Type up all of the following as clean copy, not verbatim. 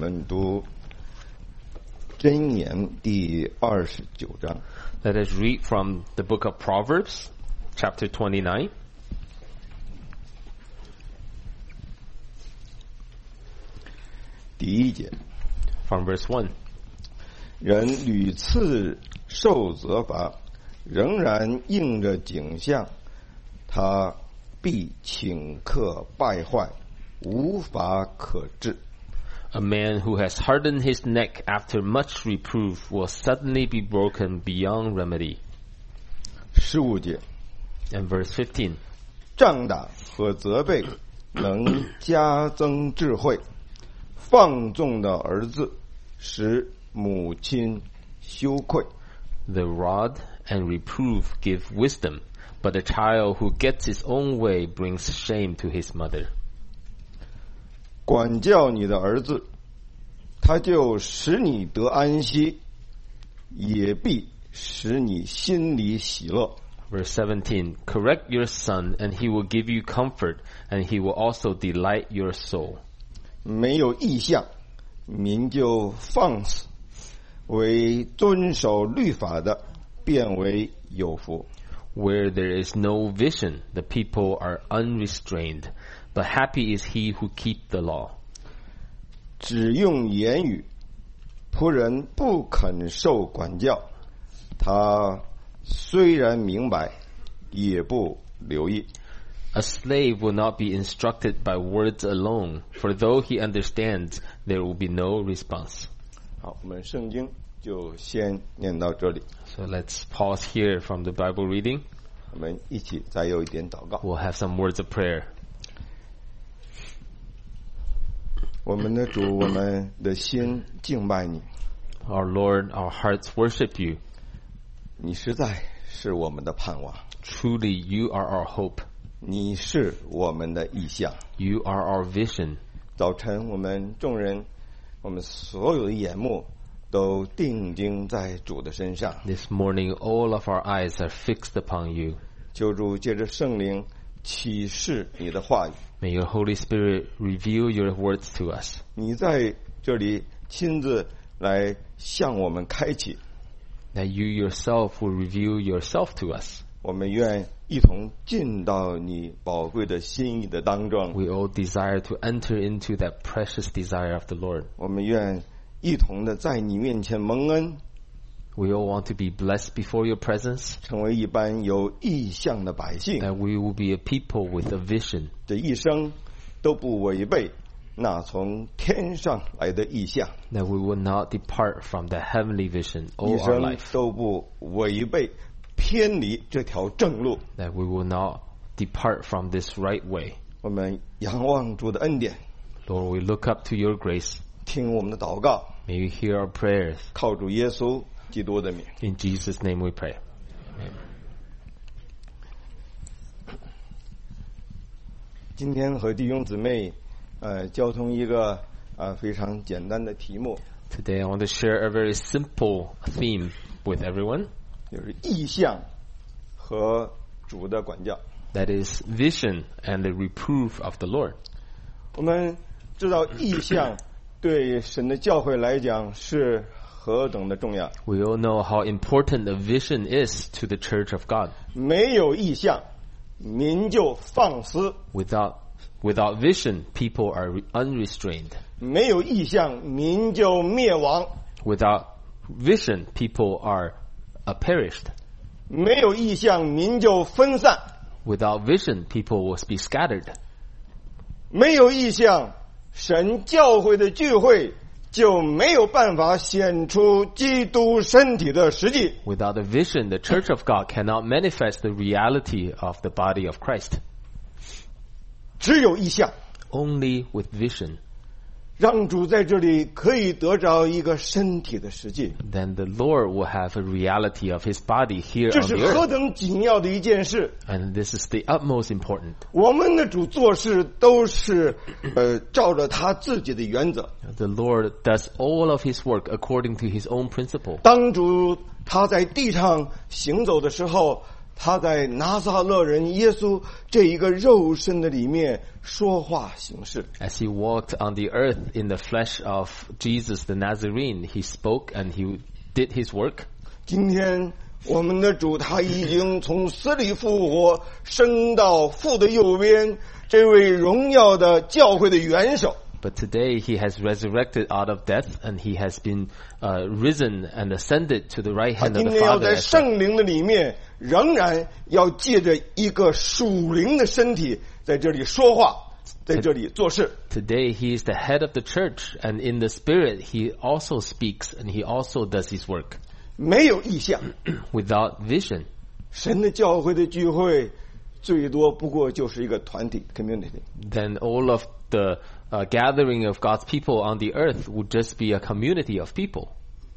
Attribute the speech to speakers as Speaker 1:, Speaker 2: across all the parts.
Speaker 1: 们读箴言第29章。
Speaker 2: Let us read from the book of Proverbs, chapter 29.
Speaker 1: 第一节，
Speaker 2: From verse 1.
Speaker 1: 人屡次受责罚，仍然应着景象，他必顷刻败坏，无法可治。
Speaker 2: A man who has hardened his neck after much reproof will suddenly be broken beyond remedy.
Speaker 1: 15节，
Speaker 2: And verse 15.
Speaker 1: 杖打和责备能加增智慧，放纵的儿子使母亲羞愧。
Speaker 2: The rod and reproof give wisdom, but a child who gets his own way brings shame to his mother.
Speaker 1: 管教你的儿子，他就使你得安息，也必使你心里喜乐。
Speaker 2: Verse 17. Correct your son, and he will give you comfort, and he will also delight your soul.
Speaker 1: 没有意向，民就放肆；为遵守律法的，变为有福。
Speaker 2: Where there is no vision, the people are unrestrained, but happy is he who keeps the law.
Speaker 1: 只用言语，仆人不肯受管教。他虽然明白，也不留意。
Speaker 2: A slave will not be instructed by words alone, for though he understands, there will be no response.
Speaker 1: 好，我们圣经就先念到这里，
Speaker 2: So let's pause here from the Bible reading.
Speaker 1: 我们一起再有一点祷告。
Speaker 2: We'll have some words of prayer.
Speaker 1: 我们的主，我们的心敬拜你，
Speaker 2: Our Lord, our hearts worship you.
Speaker 1: 你实在是我们的盼望，
Speaker 2: Truly, you are our hope.
Speaker 1: 你是我们的意象。
Speaker 2: You are our vision.
Speaker 1: 早晨，我们众人，我们所有的眼目都定睛在主的身上。
Speaker 2: This morning, all of our eyes are fixed upon you.
Speaker 1: 求主借着圣灵启示你的话语，
Speaker 2: May your Holy Spirit reveal your words to us.
Speaker 1: 你在这里亲自来向我们开启。
Speaker 2: That you yourself will reveal yourself to us.
Speaker 1: 我们愿一同进到你宝贵的心意的当中。
Speaker 2: We all desire to enter into that precious desire of the Lord.
Speaker 1: 我们愿一同的在你面前蒙恩，
Speaker 2: We all want to be blessed before your presence.
Speaker 1: 成为一般有意向的百姓。
Speaker 2: That we will be a people with a vision.
Speaker 1: 这一生都不违背那从天上来的意象，
Speaker 2: That we will not depart from the heavenly vision
Speaker 1: 一
Speaker 2: all our
Speaker 1: 生
Speaker 2: life.
Speaker 1: 都不违背偏离这条正路。
Speaker 2: That we will not depart from this right way.
Speaker 1: 我们仰望主的恩典，
Speaker 2: Lord, we look up to your grace.
Speaker 1: 听我们的祷告，
Speaker 2: May you hear our prayers.
Speaker 1: 靠主耶稣基督的名。
Speaker 2: In Jesus' name we pray.
Speaker 1: 今天和弟兄姊妹交通一个非常简单的题目，
Speaker 2: Today I want to share a very simple theme with everyone.
Speaker 1: 就是意象和主的管教。
Speaker 2: That is vision and the reproof of the Lord.
Speaker 1: 我们知道意象对神的教会来讲是何等的重要。
Speaker 2: We all know how important a vision is to the church of God.
Speaker 1: 没有意象，民就放肆；
Speaker 2: Without vision, people are unrestrained.
Speaker 1: 没有意象，民就灭亡；
Speaker 2: Without vision, people are perished.
Speaker 1: 没有意象，民就分散；
Speaker 2: Without vision, people will be scattered.
Speaker 1: 没有意象，神教会的聚会就没有办法显出基督身体的实际。
Speaker 2: Without a vision, the church of God cannot manifest the reality of the body of Christ.
Speaker 1: 只有意象，
Speaker 2: Only with vision,
Speaker 1: 让主在这里可以得着一个身体的实际。
Speaker 2: then the Lord will have a reality of his body here
Speaker 1: 这
Speaker 2: on
Speaker 1: 是
Speaker 2: the
Speaker 1: 何
Speaker 2: earth.
Speaker 1: 等紧要的一件事！
Speaker 2: And this is the utmost important.
Speaker 1: 我们的主做事都是照着他自己的原则。
Speaker 2: The Lord does all of his work according to his own principle.
Speaker 1: 当主他在地上行走的时候， 他在拿撒勒人耶稣这一个肉身的里面说话行事。
Speaker 2: As he walked on the earth in the flesh of Jesus the Nazarene, he spoke and he did his work.
Speaker 1: 今天我们的主他已经从死里复活，升到父的右边，这位荣耀的教会的元首。
Speaker 2: But today he has resurrected out of death and he has been risen and ascended to the right
Speaker 1: 他
Speaker 2: hand
Speaker 1: 今
Speaker 2: of
Speaker 1: 天
Speaker 2: the
Speaker 1: 要
Speaker 2: Father.
Speaker 1: 在
Speaker 2: as well.
Speaker 1: 圣灵的里面，仍然要借着一个属灵的身体，在这里说话，在这里做事。
Speaker 2: Today he is the head of the church and in the spirit he also speaks and he also does his work
Speaker 1: 没有意象，
Speaker 2: without vision.
Speaker 1: 神的教会的聚会，最多不过就是一个团体 community。
Speaker 2: Then all of the gathering of God's people on the earth would just be a community of people.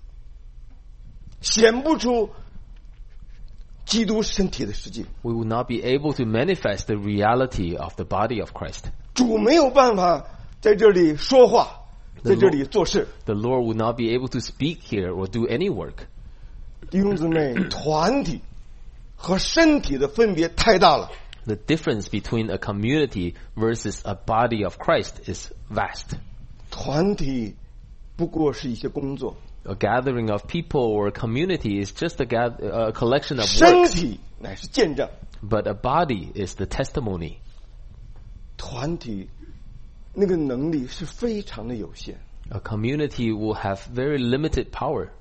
Speaker 1: 显不出基督身体的实际。
Speaker 2: We will not be able to manifest the reality of the body of Christ.
Speaker 1: 主没有办法在这里说话，在这里做事。
Speaker 2: The Lord will not be able to speak here or do any work.
Speaker 1: 弟兄姊妹，团体和身体的分别太大了。
Speaker 2: The difference between a community versus a body of Christ is vast.
Speaker 1: 团体不过是一些工作，
Speaker 2: A gathering of people or a community is just a collection of
Speaker 1: 身
Speaker 2: works,
Speaker 1: 体乃是见证。
Speaker 2: but a body is the testimony.
Speaker 1: 团体那个能力是非常的有限，
Speaker 2: A community will have very limited power.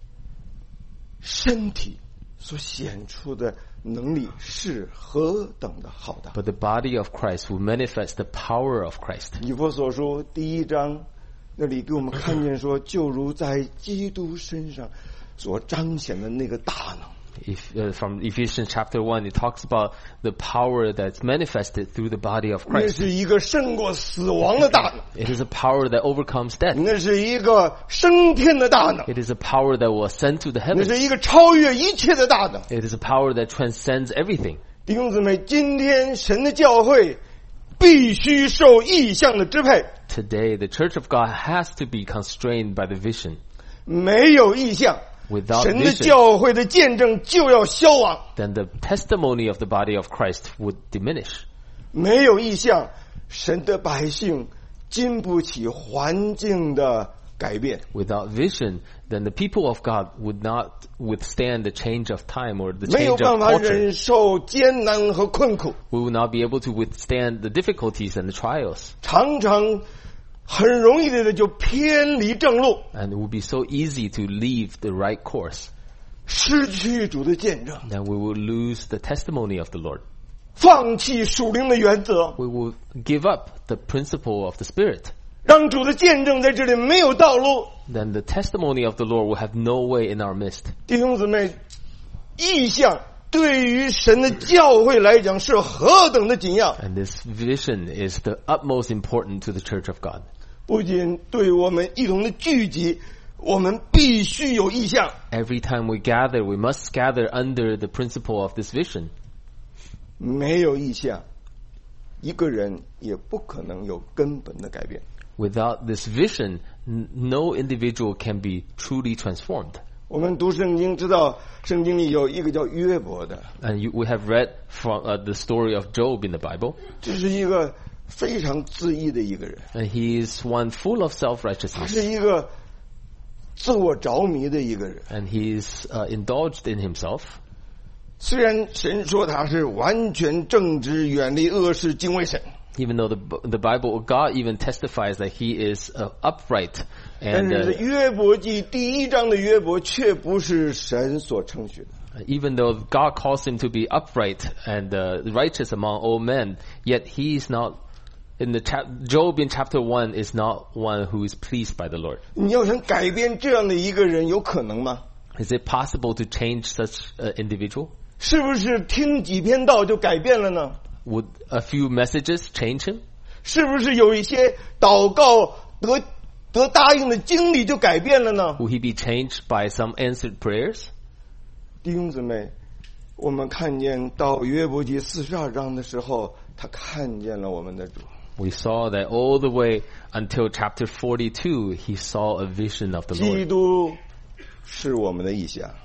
Speaker 1: 身体所显出的能力是何等的浩大。
Speaker 2: But the body of Christ will manifest the power of Christ.
Speaker 1: 以弗所书第1章那里给我们看见说，就如在基督身上所彰显的那个大能。
Speaker 2: From Ephesians chapter 1, it talks about the power that's manifested through the body of
Speaker 1: 那
Speaker 2: Christ.
Speaker 1: 是一个胜过死亡的大能，
Speaker 2: It is a power that overcomes death.
Speaker 1: 那是一个升天的大能，
Speaker 2: It is a power that will ascend to the
Speaker 1: 那
Speaker 2: heavens.
Speaker 1: 是一个超越一切的大能。
Speaker 2: It is a power that transcends everything.
Speaker 1: 弟兄姊妹，今天神的教会必须受意象的支配，
Speaker 2: Today, the church of God has to be constrained by the vision.
Speaker 1: 没有意象，
Speaker 2: Without
Speaker 1: 神的
Speaker 2: vision,
Speaker 1: 教会的见证就要消亡。
Speaker 2: then the testimony of the body of Christ would diminish.
Speaker 1: 没有意象，神的百姓经不起环境的改变。
Speaker 2: Without vision, then the people of God would not withstand the change of time or the
Speaker 1: 没有
Speaker 2: change of
Speaker 1: 办法
Speaker 2: culture.
Speaker 1: 忍受艰难和困苦，
Speaker 2: We will not be able to withstand the difficulties and the trials.
Speaker 1: 常常很容易的就偏离正路，
Speaker 2: And it will be so easy to leave the right course.
Speaker 1: 失去主的见证，
Speaker 2: Then we will lose the testimony of the Lord.
Speaker 1: 放弃属灵的原则，
Speaker 2: We will give up the principle of the Spirit.
Speaker 1: 让主的见证在这里没有道路。
Speaker 2: Then the testimony of the Lord will have no way in our midst.
Speaker 1: 弟兄姊妹，意象对于神的教会来讲是何等的紧要，
Speaker 2: And this vision is the utmost important to the church of God.
Speaker 1: 不仅对我们一同的聚集，我们必须有意象。
Speaker 2: Every time we gather, we must gather under the principle of this vision.
Speaker 1: 没有意象，一个人也不可能有根本的改变。
Speaker 2: Without this vision, no individual can be truly transformed.
Speaker 1: 我们读圣经知道，圣经里有一个叫约伯的，
Speaker 2: And we have read from the story of Job in the Bible.
Speaker 1: 这是一个非常自义的一个人，
Speaker 2: And he is one full of
Speaker 1: 他
Speaker 2: self-righteousness.
Speaker 1: 是一个自我着迷的一个人。
Speaker 2: And he is indulged in himself.
Speaker 1: 虽然神说他是完全正直，远离恶事，敬畏神，
Speaker 2: Even though the Bible, God even testifies that he is upright.
Speaker 1: 但
Speaker 2: And
Speaker 1: 是约伯记第1章的约伯却不是神所称许的。
Speaker 2: even though God calls him to be upright and righteous among all men, yet he is not, in the Job in chapter 1 is not one who is pleased by the Lord.
Speaker 1: 你要想改变这样的一个人，有可能吗？
Speaker 2: Is it possible to change such an individual?
Speaker 1: 是不是听几篇道就改变了呢？
Speaker 2: Would a few messages change him?
Speaker 1: 是不是有一些祷告得答应的经历就改变了呢？
Speaker 2: Will he be changed by some answered prayers?
Speaker 1: 弟兄姊妹，我们看见到约伯记42章的时候，他看见了我们的主。
Speaker 2: We saw that all the way until chapter 42, he saw a vision of the
Speaker 1: 基
Speaker 2: Lord.
Speaker 1: 督是我们的意象，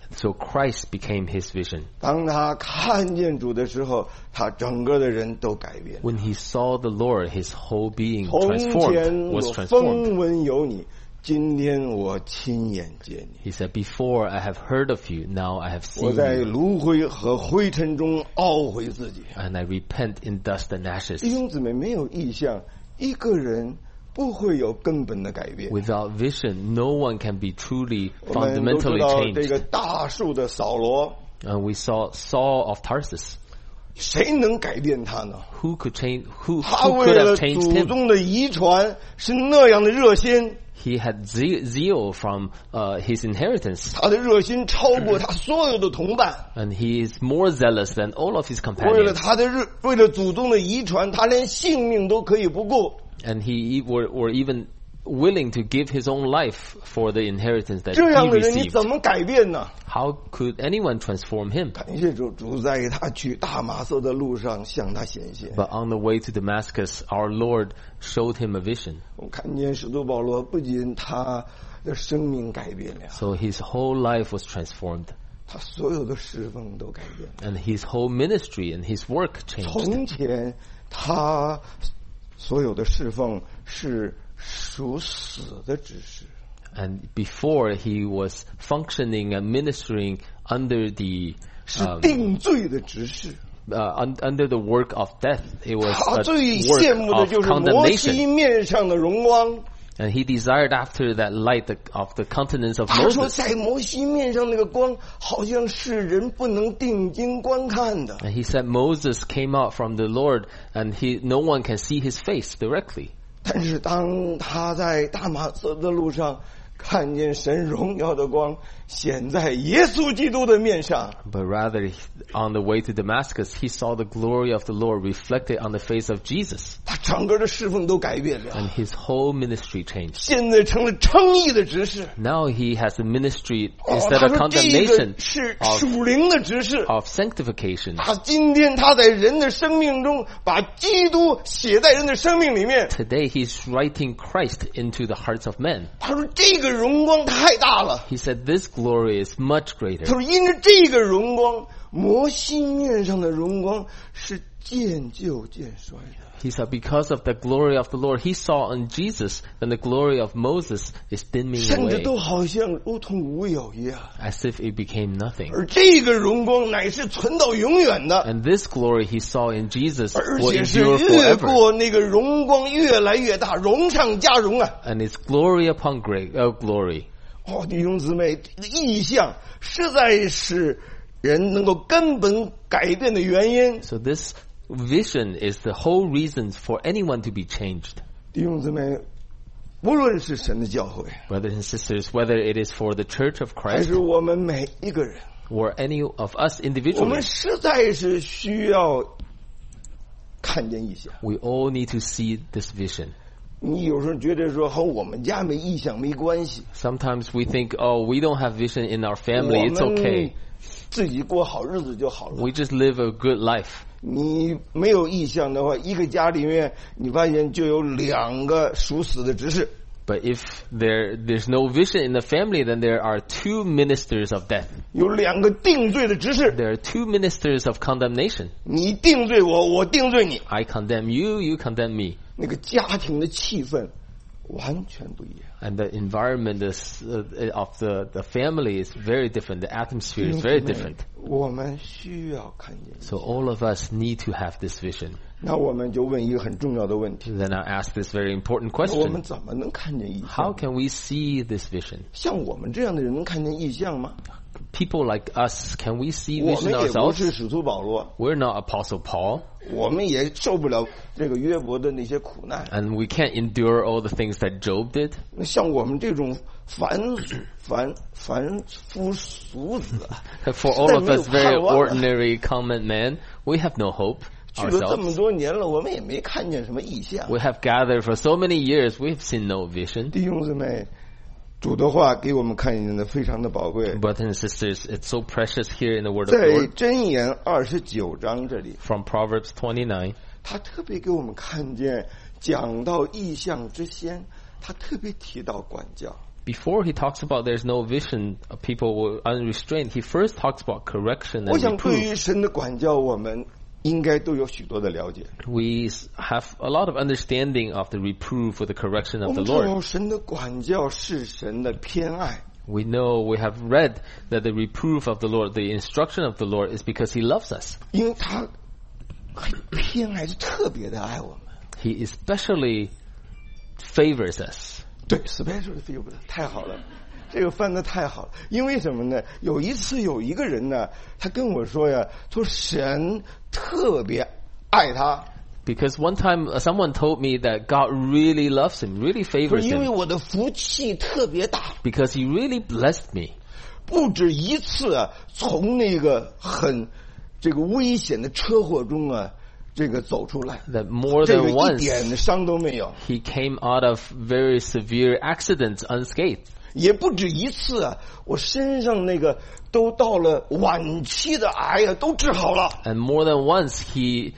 Speaker 2: So Christ became his vision.
Speaker 1: 当他看见主的时候，他整个的人都改变。
Speaker 2: When he saw the Lord, his whole being
Speaker 1: 从前
Speaker 2: was
Speaker 1: 我
Speaker 2: transformed.
Speaker 1: 风闻有你，今天我亲眼见你。
Speaker 2: He said, Before I have heard of you, now I have
Speaker 1: 我
Speaker 2: seen
Speaker 1: 在
Speaker 2: you,
Speaker 1: 炉灰和灰尘中懊悔自己。
Speaker 2: and I repent in dust and
Speaker 1: 弟
Speaker 2: ashes.
Speaker 1: 兄姊妹，没有意向，一个人不会有根本的改变。
Speaker 2: Without vision, no one can be truly
Speaker 1: 我们都知
Speaker 2: fundamentally
Speaker 1: 道这
Speaker 2: changed.
Speaker 1: 个大树的扫罗，
Speaker 2: And we saw Saul of Tarsus.
Speaker 1: 谁能改变他呢？
Speaker 2: Who could change? Who
Speaker 1: 他
Speaker 2: could
Speaker 1: 为
Speaker 2: have
Speaker 1: 了
Speaker 2: changed
Speaker 1: 祖
Speaker 2: him?
Speaker 1: 宗的遗传是那样的热心，
Speaker 2: He had zeal from his inheritance,
Speaker 1: 他的热心超过他所有的同伴。
Speaker 2: and he is more zealous than all of his
Speaker 1: 为了
Speaker 2: companions.
Speaker 1: 为了祖宗的遗传，他连性命都可以不顾。
Speaker 2: And he were even willing to give his own life for the inheritance that
Speaker 1: 这样
Speaker 2: he
Speaker 1: 的人你
Speaker 2: received.
Speaker 1: 怎么改变呢？
Speaker 2: How could anyone transform him?
Speaker 1: 感谢主，主在他去大马色的路上向他显现。
Speaker 2: But on the way to Damascus, our Lord showed him a vision.
Speaker 1: 我们看见使徒保罗，不仅他的生命改变了，
Speaker 2: So his whole life was transformed,
Speaker 1: 他所有的侍奉都改变了。
Speaker 2: and his whole ministry and his work changed.
Speaker 1: 从前他所有的侍奉是属死的指示，
Speaker 2: And before he was functioning and ministering under the
Speaker 1: 是定罪的指示。
Speaker 2: under the work of death. It was
Speaker 1: 他
Speaker 2: a
Speaker 1: 最羡慕
Speaker 2: work
Speaker 1: 的
Speaker 2: of
Speaker 1: 就是摩西
Speaker 2: condemnation.
Speaker 1: 面上的荣光。
Speaker 2: And he desired after that light of the countenance of
Speaker 1: 他说，
Speaker 2: Moses.
Speaker 1: 在摩西面上那个光，好像是人不能定睛观看的。
Speaker 2: And he said Moses came out from the Lord, and no one can see his face directly.
Speaker 1: 但是当他在大马色的路上看见神荣耀的光显在耶稣基督的面上，
Speaker 2: But rather, on the way to Damascus, he saw the glory of the Lord reflected on the face of Jesus.
Speaker 1: 他整个的侍奉都改变了，
Speaker 2: And his whole ministry changed.
Speaker 1: 现在成了称义的执事。
Speaker 2: Now he has a ministry
Speaker 1: 他
Speaker 2: instead of
Speaker 1: 说这
Speaker 2: condemnation
Speaker 1: 个是
Speaker 2: of
Speaker 1: 属灵的执事。
Speaker 2: of sanctification.
Speaker 1: 他今天他在人的生命中把基督写在人的生命里面。
Speaker 2: Today he's writing Christ into the hearts of men.
Speaker 1: 他说这个荣光太大了。
Speaker 2: He said this glory is much
Speaker 1: 他
Speaker 2: greater.
Speaker 1: 说因着这个荣光，摩西面上的荣光是渐旧渐衰的。
Speaker 2: He said because of the glory of the Lord he saw on Jesus, then the glory of Moses is dimming
Speaker 1: 甚至
Speaker 2: away
Speaker 1: 都好像如同无有一样。
Speaker 2: as if it became nothing.
Speaker 1: 而这个荣光乃是存到永远的，
Speaker 2: And this glory he saw in Jesus
Speaker 1: 而
Speaker 2: will
Speaker 1: 且是
Speaker 2: endure
Speaker 1: 越
Speaker 2: forever.
Speaker 1: 过那个荣光越来越大，荣上加荣啊！
Speaker 2: And it's glory upon glory.
Speaker 1: 哦，弟兄姊妹，意象实在是人能够根本改变的原因。
Speaker 2: So this vision is the whole reason for anyone to be changed.
Speaker 1: 弟兄姊妹，无论是神的教会，
Speaker 2: Brothers and sisters, whether it is for the Church of
Speaker 1: 还
Speaker 2: Christ
Speaker 1: 是我们每一个人，
Speaker 2: or any of us
Speaker 1: 我们
Speaker 2: individually,
Speaker 1: 实在是需要看见意象。
Speaker 2: we all need to see this vision.
Speaker 1: 你有时候觉得说和我们家没意象没关系，
Speaker 2: Sometimes we think, oh, we don't have vision in our
Speaker 1: 我
Speaker 2: family, it's
Speaker 1: 们
Speaker 2: okay.
Speaker 1: 自己过好日子就好了。
Speaker 2: We just live a good life.
Speaker 1: 你没有意向的话，一个家里面你发现就有两个属死的执事。
Speaker 2: But if there's no vision in the family, then there are two ministers of death.
Speaker 1: 有两个定罪的执事，
Speaker 2: There are two ministers of condemnation.
Speaker 1: 你定罪我，我定罪你，
Speaker 2: I condemn you, you condemn me.
Speaker 1: 那个家庭的气氛完全不一样。
Speaker 2: And the environment of the family is very different. The atmosphere is very different.
Speaker 1: 我们需要看见。
Speaker 2: So all of us need to have this vision.
Speaker 1: 那我们就问一个很重要的问题：
Speaker 2: Then I ask this very important
Speaker 1: 我们
Speaker 2: question.
Speaker 1: 怎么能看见异
Speaker 2: How
Speaker 1: 象？
Speaker 2: can we see this vision?
Speaker 1: 像我们这样的人能看见异象吗？
Speaker 2: People like us, can we see
Speaker 1: 我
Speaker 2: vision
Speaker 1: 们也不
Speaker 2: ourselves?
Speaker 1: 是使徒保罗，
Speaker 2: We're not Apostle Paul,
Speaker 1: 我们也受不了这个约伯的那些苦难。
Speaker 2: and we can't endure all the things that Job did.
Speaker 1: 那像我们这种凡夫俗子啊，
Speaker 2: For all of us
Speaker 1: 实在没
Speaker 2: very
Speaker 1: 有盼望啊
Speaker 2: ordinary common men, we have no hope
Speaker 1: 去了这么
Speaker 2: ourselves.
Speaker 1: 多年了，我们也没看见什么异象。
Speaker 2: We have gathered for so many years, we've seen no vision.
Speaker 1: 弟兄姊妹，主的话给我们看见的非常的宝贵。
Speaker 2: Brothers and sisters, it's so precious here in the Word of
Speaker 1: 在
Speaker 2: the Lord.
Speaker 1: 箴言29章这里，
Speaker 2: From Proverbs 29,
Speaker 1: 他特别给我们看见，讲到异象之先，他特别提到管教。
Speaker 2: Before he talks about there's no vision, people were unrestrained. He first talks about correction
Speaker 1: 我
Speaker 2: and
Speaker 1: 想对
Speaker 2: reproof.
Speaker 1: 于神的管教，我们应该都有许多的了解。
Speaker 2: We have a lot of understanding of the reproof or the correction
Speaker 1: 我
Speaker 2: of the
Speaker 1: 们知
Speaker 2: Lord.
Speaker 1: 道神的管教是神的偏爱，
Speaker 2: We know, we have read that the reproof of the Lord, the instruction of the Lord is because He loves us.
Speaker 1: 因为他很偏爱，是特别的爱我们。
Speaker 2: He especially favors us.
Speaker 1: 对 ，special favor 太好了，这个翻得太好了。因为什么呢？有一次有一个人呢，他跟我说呀，说神特别爱他，
Speaker 2: Because one time someone told me that God really loves him, really
Speaker 1: 说
Speaker 2: favors
Speaker 1: 因为
Speaker 2: him,
Speaker 1: 我的福气特别大，
Speaker 2: because He really blessed me.
Speaker 1: 不止一次啊，从那个这个危险的车祸中啊，这个走出来，
Speaker 2: That more
Speaker 1: 这
Speaker 2: than
Speaker 1: 个一
Speaker 2: once
Speaker 1: 点伤都没有。
Speaker 2: he came out of very severe accidents unscathed.
Speaker 1: 也不止一次啊，我身上那个都到了晚期的癌啊，都治好了。
Speaker 2: And more than once he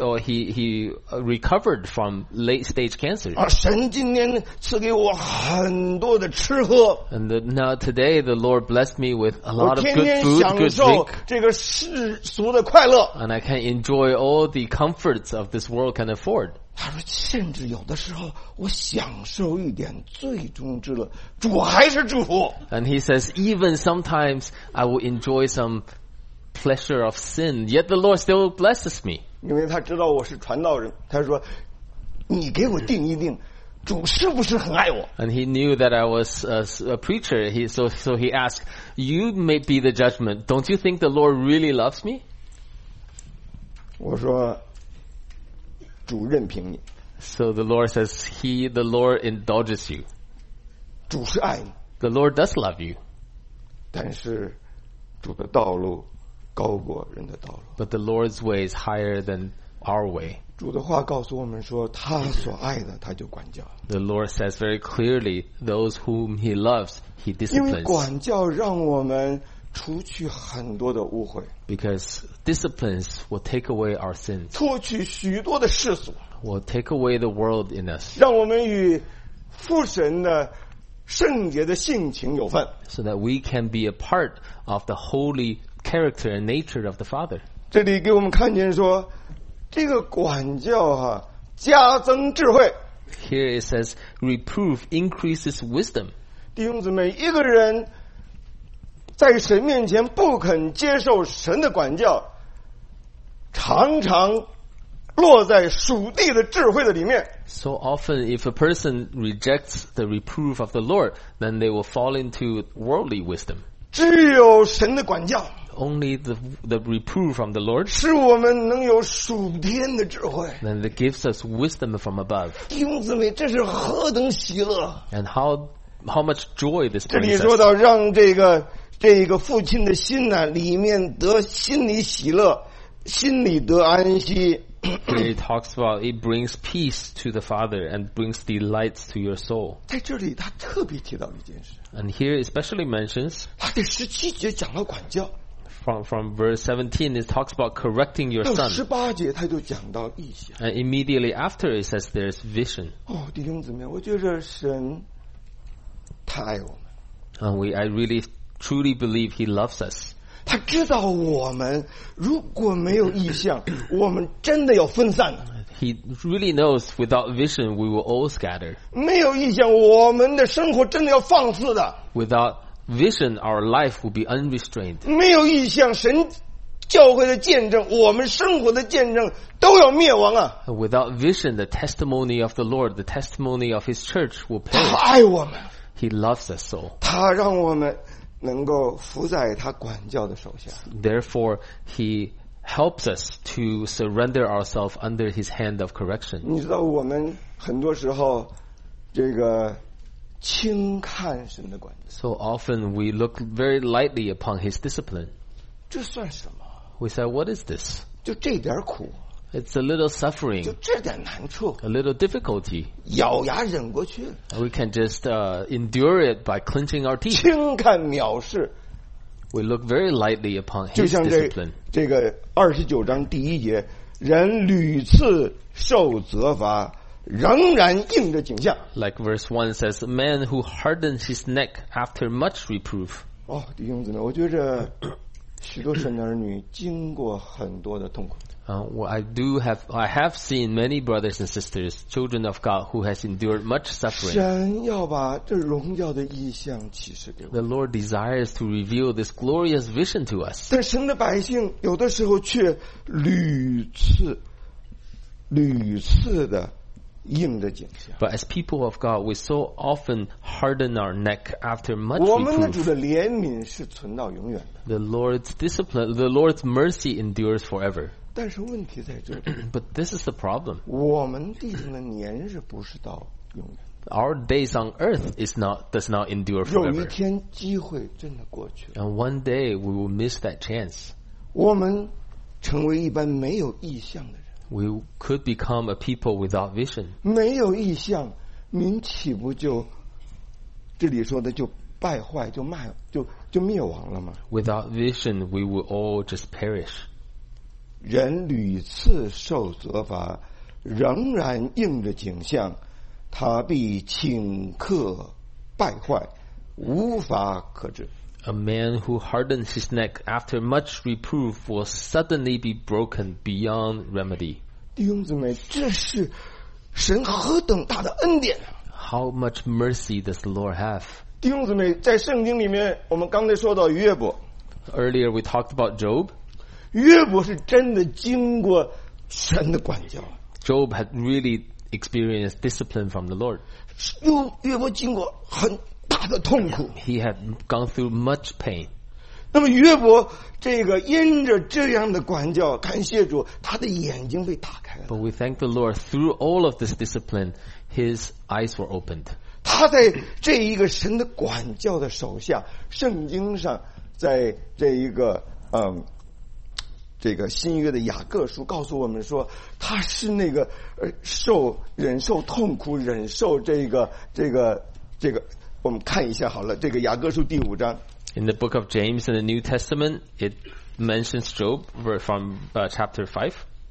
Speaker 2: recovered from late stage cancer.
Speaker 1: 啊，神今天赐给我很多的吃喝，
Speaker 2: And now today the Lord blessed me with a
Speaker 1: 我
Speaker 2: lot of
Speaker 1: 天
Speaker 2: good
Speaker 1: 天
Speaker 2: food,
Speaker 1: 享
Speaker 2: good
Speaker 1: 受
Speaker 2: drink,
Speaker 1: 这个世俗的快乐。
Speaker 2: and I can enjoy all the comforts of this world can afford.
Speaker 1: 他说，甚至有的时候我享受一点最终之乐，主还是祝福。
Speaker 2: And he says, even sometimes I will enjoy some pleasure of sin, yet the Lord still blesses me.
Speaker 1: 因为他知道我是传道人，他说：“你给我定一定，主是不是很爱我？”
Speaker 2: And he knew that I was a preacher. So he asked, you may be the judgment. Don't you think the Lord really loves me?
Speaker 1: 我说：“主任凭你，
Speaker 2: So the Lord says, the Lord indulges you.
Speaker 1: 主是爱你，
Speaker 2: The Lord does love you.
Speaker 1: 但是主的道路高过人的道路。
Speaker 2: But the Lord's way is higher than our way.
Speaker 1: 主的话告诉我们说，他所爱的他就管教，
Speaker 2: The Lord says very clearly, those whom he loves, he
Speaker 1: 因为
Speaker 2: disciplines.
Speaker 1: 管教让我们除去很多的污秽，
Speaker 2: Because disciplines will take away our sins,
Speaker 1: 脱去许多的世俗，
Speaker 2: will take away the world in us,
Speaker 1: 让我们与父神的圣洁的性情有份。
Speaker 2: so that we can be a part of the holy character and nature of the Father.
Speaker 1: 这里给我们看见说，这个管教加增智慧。
Speaker 2: Here it says, reproof increases wisdom.
Speaker 1: 弟兄姊妹，一个人在神面前不肯接受神的管教，常常落在属地的智慧的里面。
Speaker 2: So often, if a person rejects the reproof of the Lord, then they will fall into worldly wisdom.
Speaker 1: 只有神的管教，
Speaker 2: Only the reproof from the Lord,
Speaker 1: 使我们能有属天的智慧。
Speaker 2: then it gives us wisdom from above.
Speaker 1: 弟兄姊妹，这是何等喜乐！
Speaker 2: And how much joy this
Speaker 1: 这里
Speaker 2: brings
Speaker 1: 说
Speaker 2: us.
Speaker 1: 到让这个父亲的心呢，里面得心里喜乐，心里得安息。
Speaker 2: Here it talks about it brings peace to the Father and brings delights to your soul.
Speaker 1: 在这里他特别提到一件事，
Speaker 2: And here especially mentions,
Speaker 1: 他第17节讲了管教，
Speaker 2: from verse 17, it talks about correcting your
Speaker 1: 到
Speaker 2: son.
Speaker 1: 18节他就讲到意象。
Speaker 2: And immediately after it says there's vision.
Speaker 1: 哦，弟兄姊妹，我觉得神他爱我们，
Speaker 2: And I really truly believe he loves us.
Speaker 1: 他知道我们如果没有意向，我们真的要分散了。
Speaker 2: He really knows without vision we will all scatter.
Speaker 1: 没有意向，我们的生活真的要放肆的。
Speaker 2: Without vision, our life will be unrestrained.
Speaker 1: 没有意向，神教会的见证，我们生活的见证都要灭亡啊！
Speaker 2: And without vision, the testimony of the Lord, the testimony of his church will
Speaker 1: 他
Speaker 2: perish.
Speaker 1: 爱我们，
Speaker 2: He loves us so.
Speaker 1: 他让我们能够服在他管教的手下。
Speaker 2: Therefore, he helps us to surrender ourselves under his hand of correction.
Speaker 1: 你知道，我们很多时候这个轻看神的管教，
Speaker 2: So often we look very lightly upon his discipline.
Speaker 1: 这算什么？
Speaker 2: We say, what is this?
Speaker 1: 就这点苦，
Speaker 2: It's a little
Speaker 1: 就
Speaker 2: suffering,
Speaker 1: 这点难处，
Speaker 2: a little difficulty.
Speaker 1: 咬牙忍过去。
Speaker 2: We can just endure it by clenching our teeth.
Speaker 1: 轻看藐视，
Speaker 2: We look very lightly upon
Speaker 1: 就
Speaker 2: his
Speaker 1: 像
Speaker 2: discipline.
Speaker 1: 这个29章第1节，人屡次受责罚， 仍然硬着颈项。
Speaker 2: Like verse 1 says, a man who hardens his neck after much reproof.
Speaker 1: 哦，弟兄姊妹，我觉着许多神的儿女经过很多的痛苦。
Speaker 2: Well, I have seen many brothers and sisters, children of God, who has endured much suffering.
Speaker 1: 神要把这荣耀的意象启示给我，
Speaker 2: The Lord desires to reveal this glorious vision to us.
Speaker 1: 但神的百姓有的时候却屡次的硬着颈项。
Speaker 2: But as people of God, we so often harden our neck after much
Speaker 1: 我们的主
Speaker 2: reproof.
Speaker 1: 的怜悯是存到永远的，
Speaker 2: The Lord's discipline, the Lord's mercy endures forever.
Speaker 1: 但是问题在这里，
Speaker 2: But this is the problem.
Speaker 1: 我们弟兄的年日不是到永远，
Speaker 2: Our days on earth does not endure
Speaker 1: 有一
Speaker 2: forever.
Speaker 1: 天机会真的过去了，
Speaker 2: And one day we will miss that chance.
Speaker 1: 我们成为一般没有意向的人。
Speaker 2: We could become a people without vision.
Speaker 1: 没有意向，民岂不就这里说的就败坏就灭亡了吗？
Speaker 2: Without vision, we will all just perish.
Speaker 1: 人屡次受责罚，仍然硬着颈项，他必顷刻败坏，无法可治。
Speaker 2: A man who hardens his neck after much reproof will suddenly be broken beyond remedy.
Speaker 1: 弟兄姊妹，这是神何等大的恩典啊！
Speaker 2: How much mercy does the Lord have?
Speaker 1: 弟兄姊妹，在圣经里面，我们刚才说到约伯，
Speaker 2: Earlier we talked about Job.
Speaker 1: 约伯是真的经过神的管教，
Speaker 2: Job had really experienced discipline from the Lord.
Speaker 1: 约伯经过很大的痛苦。
Speaker 2: He had gone through much pain.
Speaker 1: 那么约伯这个因着这样的管教，感谢主，他的眼睛被打开了。
Speaker 2: But we thank the Lord, through all of this discipline, his eyes were opened.
Speaker 1: 他在这一个神的管教的手下，圣经上在这一个这个新约的雅各书告诉我们说，他是那个忍受痛苦，忍受这个，我们看一下好了，这个雅各书第5章。
Speaker 2: In the book of James in the New Testament, it mentions Job from chapter 5.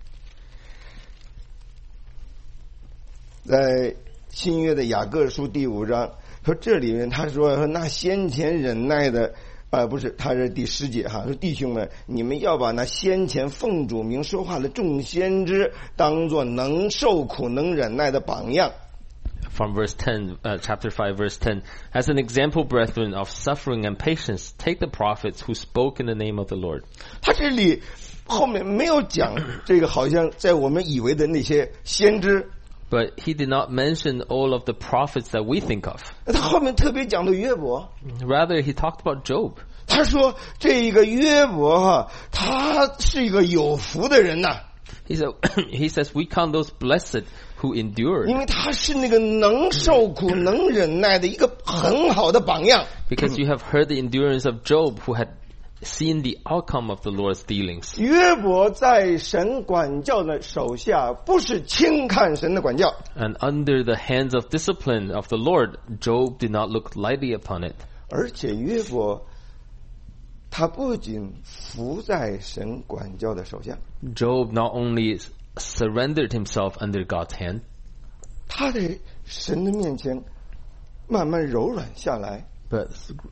Speaker 1: 在新约的雅各书第5章说，这里面他说那先前忍耐的不是，他是第10节哈，说弟兄们，你们要把那先前奉主名说话的众先知当作能受苦能忍耐的榜样。
Speaker 2: From verse 10, chapter 5, verse 10, as an example, brethren, of suffering and patience, take the prophets who spoke in the name of the Lord.
Speaker 1: 他这里后面没有讲这个，好像在我们以为的那些先知，
Speaker 2: But he did not mention all of the prophets that we think of.
Speaker 1: 他后面特别讲的约伯。
Speaker 2: Rather, he talked about Job.
Speaker 1: 他说这个约伯他是一个有福的人呐。
Speaker 2: He says, we count those blessed who endured.
Speaker 1: 因为他是那个能受苦能忍耐的一个很好的榜样。
Speaker 2: Because you have heard the endurance of Job, who had seen the outcome of the Lord's dealings.
Speaker 1: 约伯在神管教的手下，不是轻看神的管教，
Speaker 2: And under the hands of discipline of the Lord, Job did not look lightly upon it.
Speaker 1: 而且约伯他不仅服在神管教的手下，
Speaker 2: Job not only surrendered himself under God's hand,
Speaker 1: 他在神的面前慢慢柔软下来。
Speaker 2: but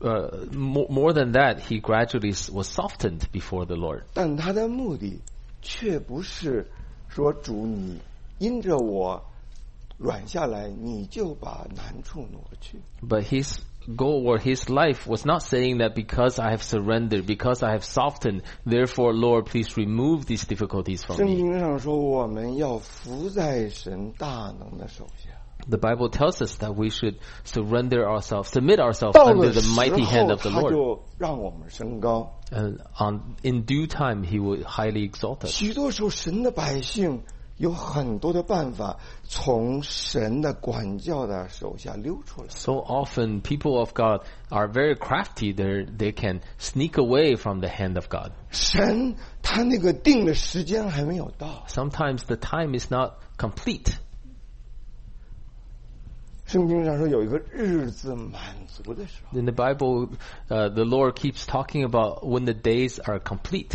Speaker 2: more than that, he gradually was softened before the Lord.
Speaker 1: 但他的目的却不是说主你因着我软下来，你就把难处挪去。
Speaker 2: But his goal or his life was not saying that because I have surrendered, because I have softened, therefore, Lord, please remove these difficulties from
Speaker 1: 圣
Speaker 2: me.
Speaker 1: 经上说，我们要服在神大能的手下。
Speaker 2: The Bible tells us that we should surrender ourselves, submit ourselves
Speaker 1: 到
Speaker 2: under
Speaker 1: 了
Speaker 2: the
Speaker 1: 时
Speaker 2: mighty hand
Speaker 1: 候，
Speaker 2: of the
Speaker 1: 他
Speaker 2: Lord.
Speaker 1: 就让我们升高。
Speaker 2: And in due time, he will highly exalt us.
Speaker 1: 许多时候，神的百姓有很多的办法从神的管教的手下溜出来。
Speaker 2: So often, people of God are very crafty. They can sneak away from the hand of God.
Speaker 1: 神他那个定的时间还没有到。
Speaker 2: Sometimes the time is not complete.
Speaker 1: 圣经上说有一个日子满足的时候，
Speaker 2: In the Bible, the Lord keeps talking about when the days are complete.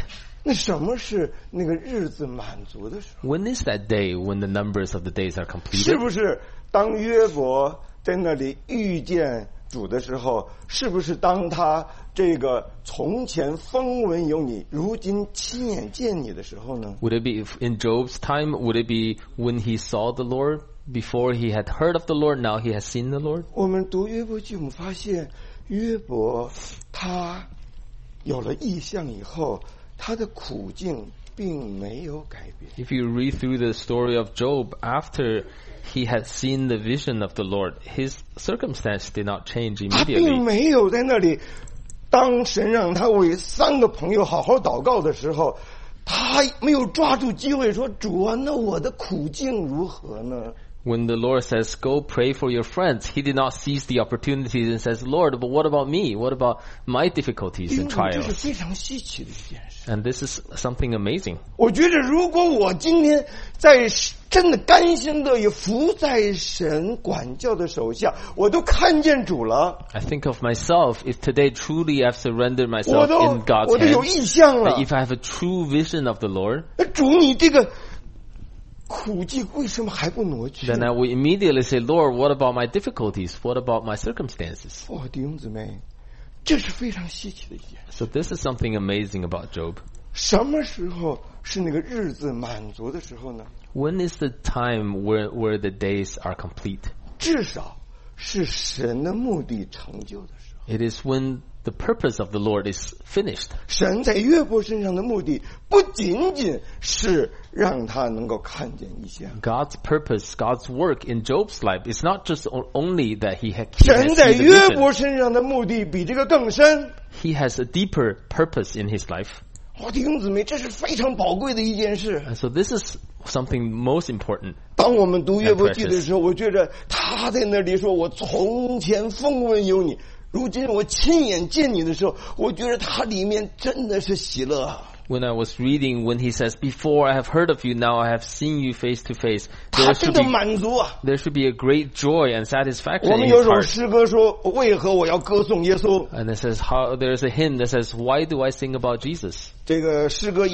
Speaker 1: 那什么是那个日子满足的时候？
Speaker 2: When is that day when the numbers of the days are completed?
Speaker 1: 是不是当约伯在那里遇见主的时候，是不是当他这个从前风闻有你，如今亲眼见你的时候呢？
Speaker 2: Would it be in Job's time? Would it be when he saw the Lord? Before he had heard of the Lord, now he has seen the Lord?
Speaker 1: 我们读约伯记，我们发现约伯他有了异象以后，他的苦境并没有改变。
Speaker 2: If you read through the story of Job, after he had seen the vision of the Lord, his circumstance did not change
Speaker 1: 他并
Speaker 2: immediately.
Speaker 1: 没有在那里，当神让他为3个朋友好好祷告的时候，他没有抓住机会说：“主啊，那我的苦境如何呢？”
Speaker 2: When the Lord says, go pray for your friends, he did not seize the opportunities and says, Lord, but what about me? What about my difficulties
Speaker 1: 因
Speaker 2: and
Speaker 1: 为这是
Speaker 2: trials?
Speaker 1: 非常稀奇的一件事。
Speaker 2: And this is something amazing.
Speaker 1: 我觉得，如果我今天在真的甘心乐意服在神管教的手下，我都看见主了，
Speaker 2: I think of myself, if today truly I've surrendered
Speaker 1: 我
Speaker 2: myself
Speaker 1: 都
Speaker 2: in God's
Speaker 1: 我都有
Speaker 2: hands,
Speaker 1: 意向了
Speaker 2: that。if I have a true vision of the Lord,
Speaker 1: 主，你这个苦境为什么还不挪去？
Speaker 2: then I will immediately say, Lord, what about my difficulties? What about my circumstances?
Speaker 1: 弟兄姊妹，这是非常稀奇的一件事。
Speaker 2: So this is something amazing about Job.
Speaker 1: 什么时候是那个日子满足的时候呢？
Speaker 2: When is the time where the days are complete?
Speaker 1: 至少是神的目的成就的时候。
Speaker 2: It is when the purpose of the Lord is finished.
Speaker 1: 神在约伯身上的目的不仅仅是让他能够看见异象，
Speaker 2: God's purpose, God's work in Job's life is not just only that he has
Speaker 1: 神
Speaker 2: seen
Speaker 1: 在
Speaker 2: the
Speaker 1: 约
Speaker 2: vision.
Speaker 1: 伯身上的目的比这个更深。
Speaker 2: He has a deeper purpose in his life.
Speaker 1: 弟兄姊妹，这是非常宝贵的一件事。
Speaker 2: And so this is something most important.
Speaker 1: 当我们读约伯记的时候，我觉得他在那里说：“我从前风闻有你，如今我亲眼见你的时候，我觉得他里面真的是喜乐。
Speaker 2: When I was reading, when he says, before I have heard of you, now I have seen you face to face,
Speaker 1: 他
Speaker 2: there
Speaker 1: 真
Speaker 2: should
Speaker 1: 的
Speaker 2: be,
Speaker 1: 满足啊！
Speaker 2: there should be a great joy and satisfaction
Speaker 1: 我
Speaker 2: in
Speaker 1: 们有
Speaker 2: his
Speaker 1: 首
Speaker 2: heart.
Speaker 1: 诗歌说：“为何我要歌颂耶稣？”
Speaker 2: And it says, how, there's a hymn that says, why do I sing about Jesus?
Speaker 1: 这个诗歌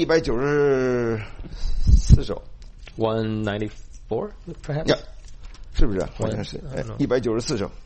Speaker 1: 194首，
Speaker 2: 194, perhaps?
Speaker 1: 呀，是不是？好像是194首。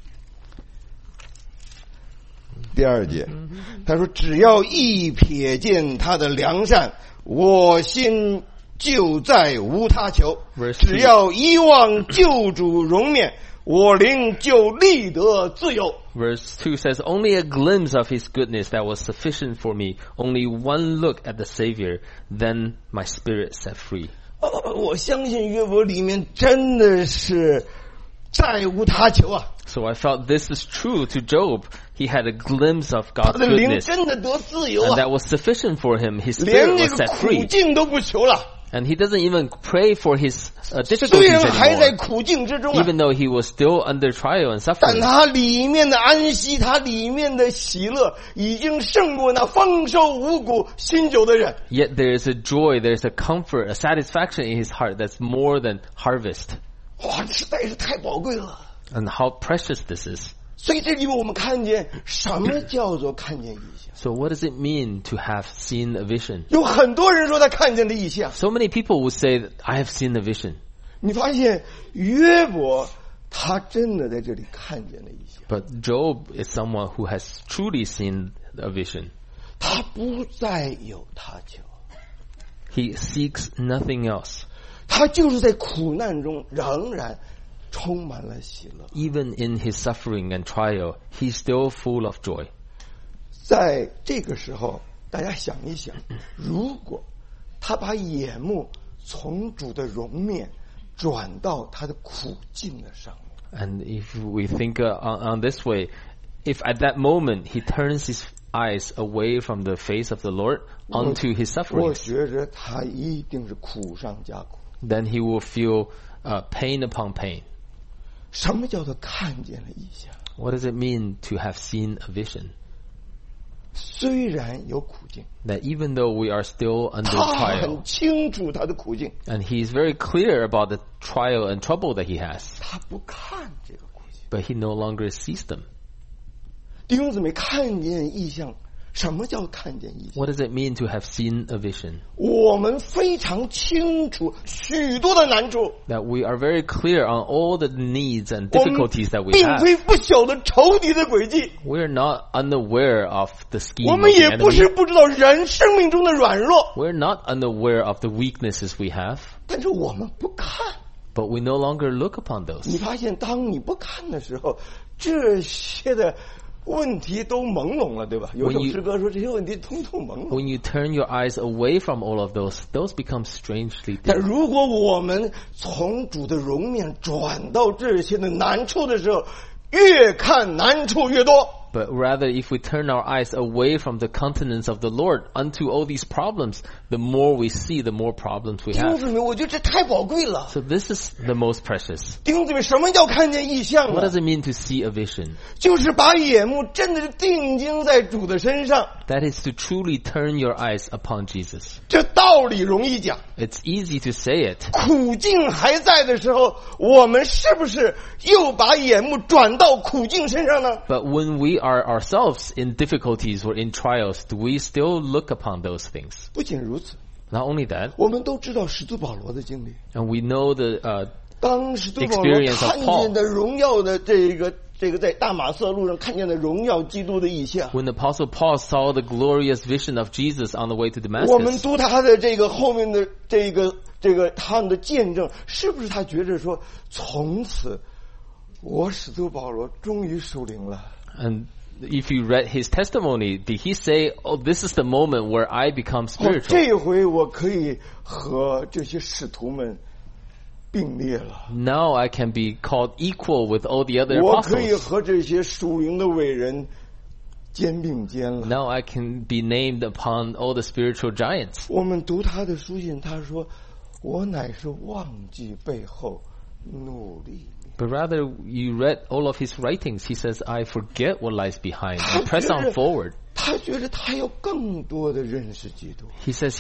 Speaker 1: 第2节，他说：“只要一瞥见他的良善，我心就再无他求；
Speaker 2: Verse
Speaker 1: 只要一望救主容面，我灵就立得自由。”
Speaker 2: Verse 2 says, only a glimpse of his goodness that was sufficient for me. Only one look at the Savior, then my spirit set free.
Speaker 1: 我相信约伯里面真的是再无他求啊！
Speaker 2: So I felt this is true to Job. He had a glimpse of
Speaker 1: 他
Speaker 2: God's
Speaker 1: 的灵
Speaker 2: goodness,
Speaker 1: 真的得自由
Speaker 2: and
Speaker 1: 啊！
Speaker 2: that was sufficient for him. His
Speaker 1: 连
Speaker 2: spirit
Speaker 1: 这
Speaker 2: was
Speaker 1: 个
Speaker 2: set
Speaker 1: 苦
Speaker 2: free.
Speaker 1: 境都不求了。
Speaker 2: And he doesn't even pray for his
Speaker 1: 虽
Speaker 2: difficulties
Speaker 1: 然还在
Speaker 2: anymore,
Speaker 1: 苦境之中啊，
Speaker 2: even though he was still under trial and
Speaker 1: 但
Speaker 2: suffering.
Speaker 1: 他里面的安息，他里面的喜乐，已经胜过那丰收五谷新酒的人。
Speaker 2: Yet there is a joy, there is a comfort, a satisfaction in his heart that's more than harvest.
Speaker 1: 哇，实在是太宝贵了。
Speaker 2: And how precious this is.
Speaker 1: 所以这里面我们看见什么叫做看见异象？
Speaker 2: So what does it mean to have seen a vision?
Speaker 1: 有很多人说他看见了异象，
Speaker 2: So many people would say, that I have seen a vision.
Speaker 1: 你发现约伯他真的在这里看见了异象，
Speaker 2: But Job is someone who has truly seen a vision.
Speaker 1: 他不再有他求，
Speaker 2: He seeks nothing else.
Speaker 1: 他就是在苦难中仍然充满了喜乐。
Speaker 2: Even in his suffering and trial, he's still full of joy.
Speaker 1: 在这个时候，大家想一想，如果他把眼目从主的容面转到他的苦境的上面，
Speaker 2: And if we think on this way, if at that moment he turns his eyes away from the face of the Lord onto his
Speaker 1: 我
Speaker 2: sufferings,
Speaker 1: 觉着他一定是苦上加苦。
Speaker 2: then he will feel pain upon pain.
Speaker 1: 什么叫做看见了异象？
Speaker 2: What does it mean to have seen a vision?
Speaker 1: 虽然有苦境，
Speaker 2: That even though we are still under
Speaker 1: 他
Speaker 2: trial,
Speaker 1: 很清楚他的苦境，
Speaker 2: and he's very clear about the trial and trouble that he has,
Speaker 1: 他不看这个苦境。
Speaker 2: but he no longer sees them.
Speaker 1: 弟兄姊妹，看见异象什么叫看见异象？
Speaker 2: What does it mean to have seen a vision?
Speaker 1: 我们非常清楚许多的难处，
Speaker 2: That we are very clear on all the needs and
Speaker 1: 我们
Speaker 2: difficulties that we
Speaker 1: 并
Speaker 2: have.
Speaker 1: 非不晓得仇敌的诡计，
Speaker 2: We're not unaware of the scheme
Speaker 1: 我
Speaker 2: of
Speaker 1: 们
Speaker 2: the
Speaker 1: 也不
Speaker 2: enemy.
Speaker 1: 是不知道人生命中的软弱，
Speaker 2: We're not unaware of the weaknesses we have,
Speaker 1: 但是我们不看。
Speaker 2: but we no longer look upon
Speaker 1: 你
Speaker 2: those.
Speaker 1: 发现，当你不看的时候，这些的问题都朦胧了，对吧？有首
Speaker 2: When you-
Speaker 1: 诗歌说，这些问题通通朦胧。
Speaker 2: When you turn your eyes away from all of those become strangely
Speaker 1: 但
Speaker 2: dim.
Speaker 1: 如果我们从主的容面转到这些的难处的时候，越看难处越多。
Speaker 2: But rather, if we turn our eyes away from the countenance of the Lord unto all these problems, the more we see, the more problems we
Speaker 1: 弟兄
Speaker 2: have.
Speaker 1: 姊妹，我觉得这太宝贵了。
Speaker 2: So this is the most precious.
Speaker 1: 弟兄姊妹，什么叫看见异象
Speaker 2: What
Speaker 1: 呢
Speaker 2: does？it mean to see a vision?
Speaker 1: 就是把眼目真的是定睛在主的身上。
Speaker 2: That is to truly turn your eyes upon Jesus.
Speaker 1: 这道理容易讲，
Speaker 2: It's easy to say it,
Speaker 1: 苦境还在的时候，我们是不是又把眼目转到苦境身上呢？
Speaker 2: but when we are ourselves in difficulties or in trials, do we still look upon those things?
Speaker 1: 不仅如此，
Speaker 2: Not only that,
Speaker 1: 我们都知道使徒保罗的经历。
Speaker 2: and we know the
Speaker 1: 当使徒保罗
Speaker 2: Experience of
Speaker 1: 看见的荣耀的这个在大马色路上看见的荣耀基督的异象，
Speaker 2: when the Apostle Paul saw the glorious vision of Jesus on the way to
Speaker 1: 我们
Speaker 2: Damascus,
Speaker 1: 读他的这个后面的这个他们的见证，是不是他觉着说，从此我使徒保罗终于属灵了？
Speaker 2: and if you read his testimony, did he say, "Oh, this is the moment where I become
Speaker 1: 哦，
Speaker 2: spiritual"?
Speaker 1: 这回我可以和这些使徒们并列了。
Speaker 2: Now I can be called equal with all the other
Speaker 1: 我可以
Speaker 2: apostles.
Speaker 1: 和这些属灵的伟人肩并肩了。
Speaker 2: Now I can be named upon all the spiritual giants.
Speaker 1: 我们读他的书信，他说：“我乃是忘记背后，努力。
Speaker 2: But rather, you read all of his writings. He says, I forget what lies behind
Speaker 1: 他
Speaker 2: and press
Speaker 1: 觉
Speaker 2: on
Speaker 1: 着
Speaker 2: forward.
Speaker 1: 他觉得他要更多的认识基督。
Speaker 2: He says,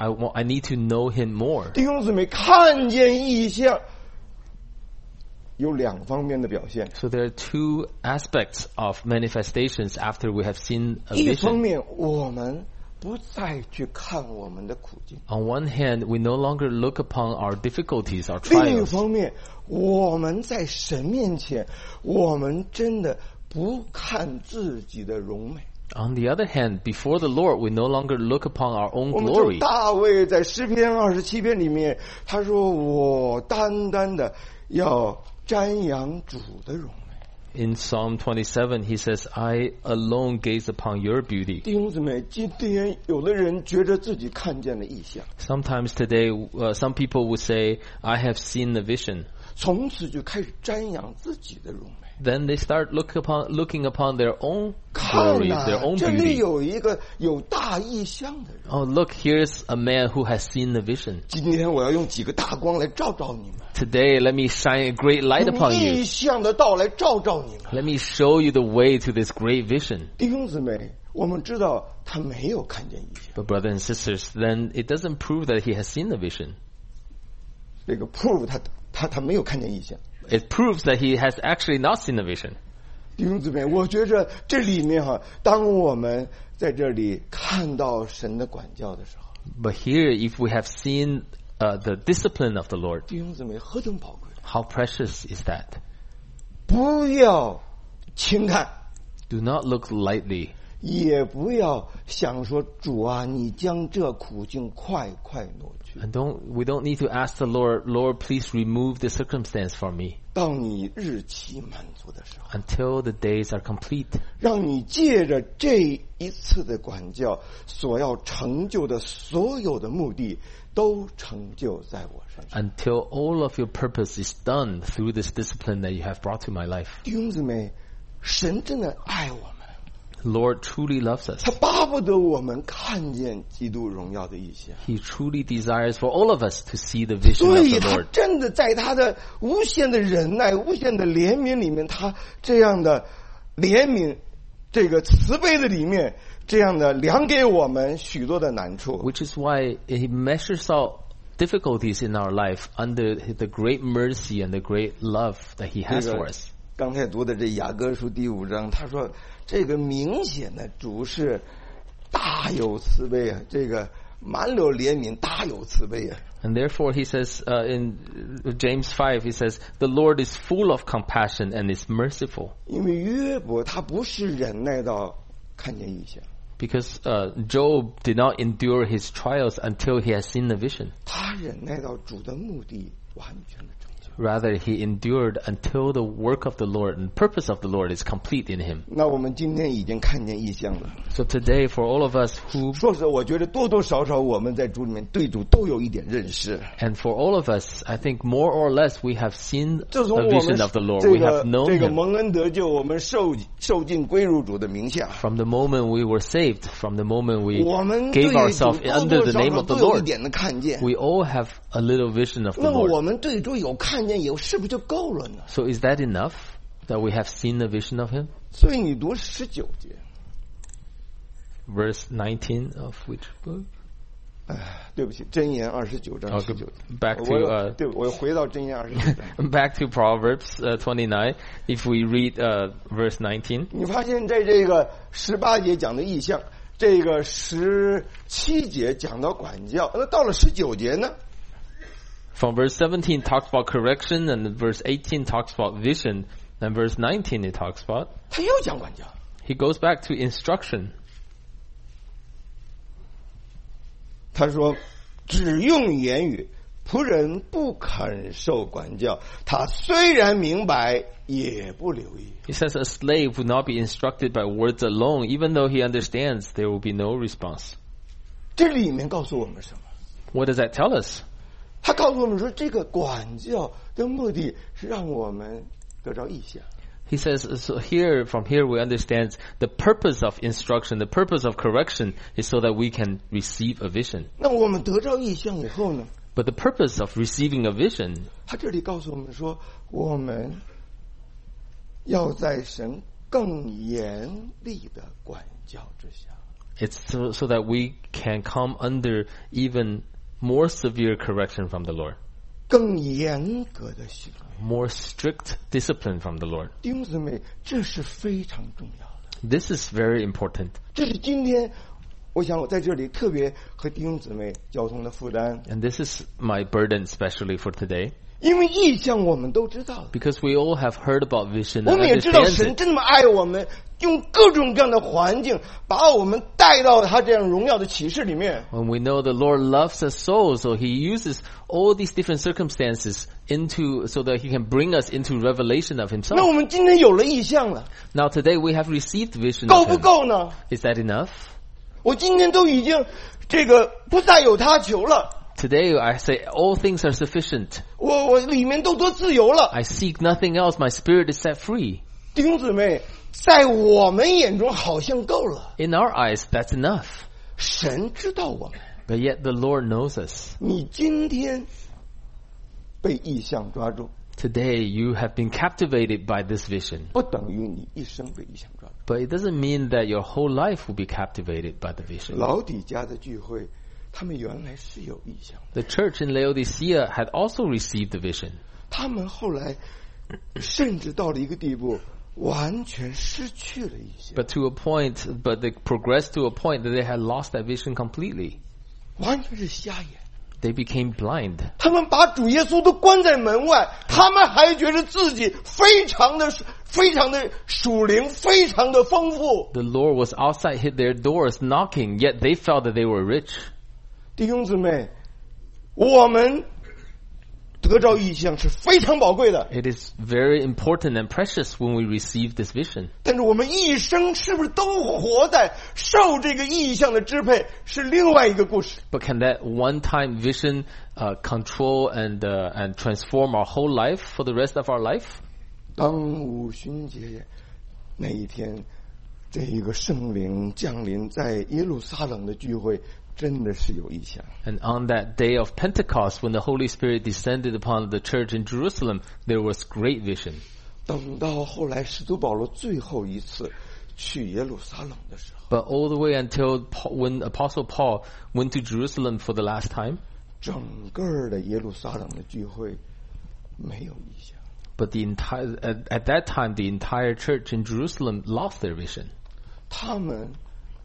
Speaker 2: I need to know him more.
Speaker 1: 弟兄姊妹，看见异象有两方面的表现。
Speaker 2: So there are two aspects of manifestations after we have seen a
Speaker 1: 一方
Speaker 2: vision.
Speaker 1: 面，我们不再去看我们的苦境；
Speaker 2: On one hand, we no longer look upon our difficulties, our
Speaker 1: 另一
Speaker 2: trials.
Speaker 1: 方面，我们在神面前，我们真的不看自己的荣美。
Speaker 2: On the other hand, before the Lord, we no longer look upon our own
Speaker 1: 我们就
Speaker 2: glory.
Speaker 1: 大卫在诗篇27篇里面，他说：“我单单的要瞻仰主的荣美。”
Speaker 2: In Psalm 27, he says, I alone gaze upon your beauty.
Speaker 1: 弟兄姊妹，今天有的人觉得自己看见了异象，
Speaker 2: Sometimes today, some people would say, I have seen the vision.
Speaker 1: 从此就开始瞻仰自己的荣美。
Speaker 2: Then they start looking upon their own
Speaker 1: 看
Speaker 2: glory,
Speaker 1: 呐
Speaker 2: their，own
Speaker 1: 这里
Speaker 2: beauty.
Speaker 1: 有一个有大异象的人。
Speaker 2: Oh, look, here's a man who has seen the vision.
Speaker 1: 今天我要用几个大光来照照你们，
Speaker 2: Today, let me shine a great light
Speaker 1: 用
Speaker 2: upon
Speaker 1: 异
Speaker 2: you.
Speaker 1: 象的道来照照你们。
Speaker 2: Let me show you the way to this great vision.
Speaker 1: 弟兄姊妹，我们知道他没有看见异象，
Speaker 2: But brothers and sisters, then it doesn't prove that he has seen the vision.
Speaker 1: 这个 prove 他没有看见异象。
Speaker 2: It proves that he has actually not seen the vision.
Speaker 1: 弟兄姊妹，我觉着这里面当我们在这里看到神的管教的时候，
Speaker 2: But here, if we have seen the discipline of the Lord,
Speaker 1: 弟兄姊妹何等宝贵！
Speaker 2: how precious is that?
Speaker 1: 不要轻看，
Speaker 2: Do not look lightly.
Speaker 1: 也不要想说主啊，你将这苦境快快挪去，
Speaker 2: And we don't need to ask the Lord, Lord, please remove the circumstance from me
Speaker 1: 到你日期满足的时候，
Speaker 2: until the days are complete.
Speaker 1: 让你借着这一次的管教所要成就的所有的目的，都成就在我身上。
Speaker 2: Until all of your purpose is done through this discipline that you have brought to my life.
Speaker 1: 弟兄姊妹，神真的爱我们。
Speaker 2: Lord truly loves us.
Speaker 1: 他巴不得我们看见基督荣耀的异象，
Speaker 2: He truly desires for all of us to see the vision
Speaker 1: 所
Speaker 2: of
Speaker 1: 以
Speaker 2: the
Speaker 1: 他
Speaker 2: Lord.
Speaker 1: 真的在他的无限的忍耐、无限的怜悯里面，他这样的怜悯、这个慈悲的里面，这样的量给我们许多的难处。
Speaker 2: Which is why He measures out difficulties in our life under the great mercy and the great love that He has for us.
Speaker 1: 刚才读的这雅歌书第5章，他说这个明显的主是大有慈悲啊，这个满有怜悯，大有慈悲啊。
Speaker 2: And therefore he says in James 5, he says, the Lord is full of compassion and is merciful.
Speaker 1: 因为约伯他不是忍耐到看见异象，
Speaker 2: Because Job did not endure his trials until he has seen the vision.
Speaker 1: 他忍耐到主的目的完全的成就。
Speaker 2: Rather, he endured until the work of the Lord and purpose of the Lord is complete in him.
Speaker 1: 那我们今天已经看见异象了。
Speaker 2: So today, for all of us who,
Speaker 1: 说实话，我觉得多多少少我们在主里面对主都有一点认识。
Speaker 2: and for all of us, I think more or less we have seen
Speaker 1: 自从
Speaker 2: the
Speaker 1: 我们
Speaker 2: vision of the Lord.
Speaker 1: 这
Speaker 2: We
Speaker 1: 个
Speaker 2: have known
Speaker 1: 这个
Speaker 2: him.
Speaker 1: 蒙恩得救，我们受尽归入主的名下，
Speaker 2: From the moment we were saved, from the moment we
Speaker 1: 我们对
Speaker 2: gave
Speaker 1: 主
Speaker 2: ourselves
Speaker 1: 多
Speaker 2: under
Speaker 1: 多
Speaker 2: the
Speaker 1: 少
Speaker 2: name
Speaker 1: 少
Speaker 2: of the
Speaker 1: 都有一
Speaker 2: Lord,
Speaker 1: 点的看见。
Speaker 2: we all have a little vision of the
Speaker 1: 那么
Speaker 2: Lord.
Speaker 1: 我们对主有看见，有是不是就够了呢？
Speaker 2: So is that enough that we have seen the vision of him?
Speaker 1: 所以你读19节，
Speaker 2: Verse 19 of which book?
Speaker 1: 对不起，箴言29章
Speaker 2: Oh,
Speaker 1: 19节。
Speaker 2: back to
Speaker 1: 对，我回到箴言29章。
Speaker 2: back to Proverbs 29. If we read verse 19,
Speaker 1: 你发现在这个18节讲的意象，这个17节讲到管教，那到了19节呢？
Speaker 2: from verse 17 talks about correction, and verse 18 talks about vision, and verse 19 it talks about.
Speaker 1: 他又讲管教。
Speaker 2: He goes back to instruction.
Speaker 1: 他说：“只用言语，仆人不肯受管教。他虽然明白，也不留意。”
Speaker 2: He says a slave would not be instructed by words alone. Even though he understands, there will be no response.
Speaker 1: 这里面告诉我们什么？
Speaker 2: What does that tell us?
Speaker 1: 他告诉我们说，这个管教的目的是让我们得着意象。
Speaker 2: He says, so from here we understand the purpose of instruction, the purpose of correction is so that we can receive a vision.
Speaker 1: 那我们得着意象以后呢？
Speaker 2: But the purpose of receiving a vision,
Speaker 1: 他这里告诉我们说，我们要在神更严厉的管教之下。
Speaker 2: it's so that we can come under even more severe correction from the Lord,
Speaker 1: 更严格的行为。
Speaker 2: more strict discipline from the Lord.
Speaker 1: 弟兄姊妹，这是非常重要的。
Speaker 2: This is very important.
Speaker 1: 这是今天，我想我在这里特别和弟兄姊妹交通的负担，
Speaker 2: And this is my burden especially for today,
Speaker 1: 因为意象我们都知道了，
Speaker 2: because we all have heard about vision
Speaker 1: 我
Speaker 2: and
Speaker 1: 们也知道
Speaker 2: understand
Speaker 1: 神
Speaker 2: it.
Speaker 1: 这么爱我们，用各种各样的环境把我们带到他这样荣耀的启示里面。
Speaker 2: When we know the Lord loves us so he uses all these different circumstances so that he can bring us into revelation of
Speaker 1: 那
Speaker 2: himself.
Speaker 1: 我们今天有了意象了，
Speaker 2: Now today we have received vision
Speaker 1: 够
Speaker 2: of
Speaker 1: 不
Speaker 2: him.
Speaker 1: 够呢？
Speaker 2: Is that enough?
Speaker 1: 我今天都已经这个不再有他求了，
Speaker 2: Today I say all things are sufficient.
Speaker 1: 我里面都多自由了。
Speaker 2: I seek nothing else. My spirit is set free.
Speaker 1: 弟兄姊妹，在我们眼中好像够了，
Speaker 2: In our eyes, that's enough.
Speaker 1: 神知道我们。
Speaker 2: But yet the Lord knows us.
Speaker 1: 你今天被意象抓住，
Speaker 2: Today you have been captivated by this vision.
Speaker 1: 不等于你一生被意象抓住。
Speaker 2: But it doesn't mean that your whole life will be captivated by the vision.
Speaker 1: 老底家的聚会，他们原来是有意象的，
Speaker 2: The church in Laodicea had also received the vision.
Speaker 1: 他们后来甚至到了一个地步，完全失去了意象，
Speaker 2: But they progressed to a point that they had lost that vision completely.
Speaker 1: 完全是瞎眼。
Speaker 2: They became blind.
Speaker 1: 他们把主耶稣都关在门外，他们还觉得自己非常的属灵，非常的丰富。
Speaker 2: The Lord was outside their doors knocking, yet they felt that they were rich.
Speaker 1: 弟兄姊妹，我们得着意象是非常宝贵的，
Speaker 2: It is very important and precious when we receive this vision.
Speaker 1: 但是我们一生是不是都活在受这个意象的支配，是另外一个故事。
Speaker 2: But can that one-time vision control and transform our whole life for the rest of our life?
Speaker 1: 当五旬节那一天，这一个圣灵降临在耶路撒冷的聚会，真的是有意象。
Speaker 2: And on that day of Pentecost, when the Holy Spirit descended upon the church in Jerusalem, there was great vision.
Speaker 1: 等到后来使徒保罗最后一次去耶路撒冷的时候，
Speaker 2: But all the way until when Apostle Paul went to Jerusalem for the last time,
Speaker 1: 整个的耶路撒冷的聚会没有意象。
Speaker 2: but at that time, the entire church in Jerusalem lost their vision.
Speaker 1: 他们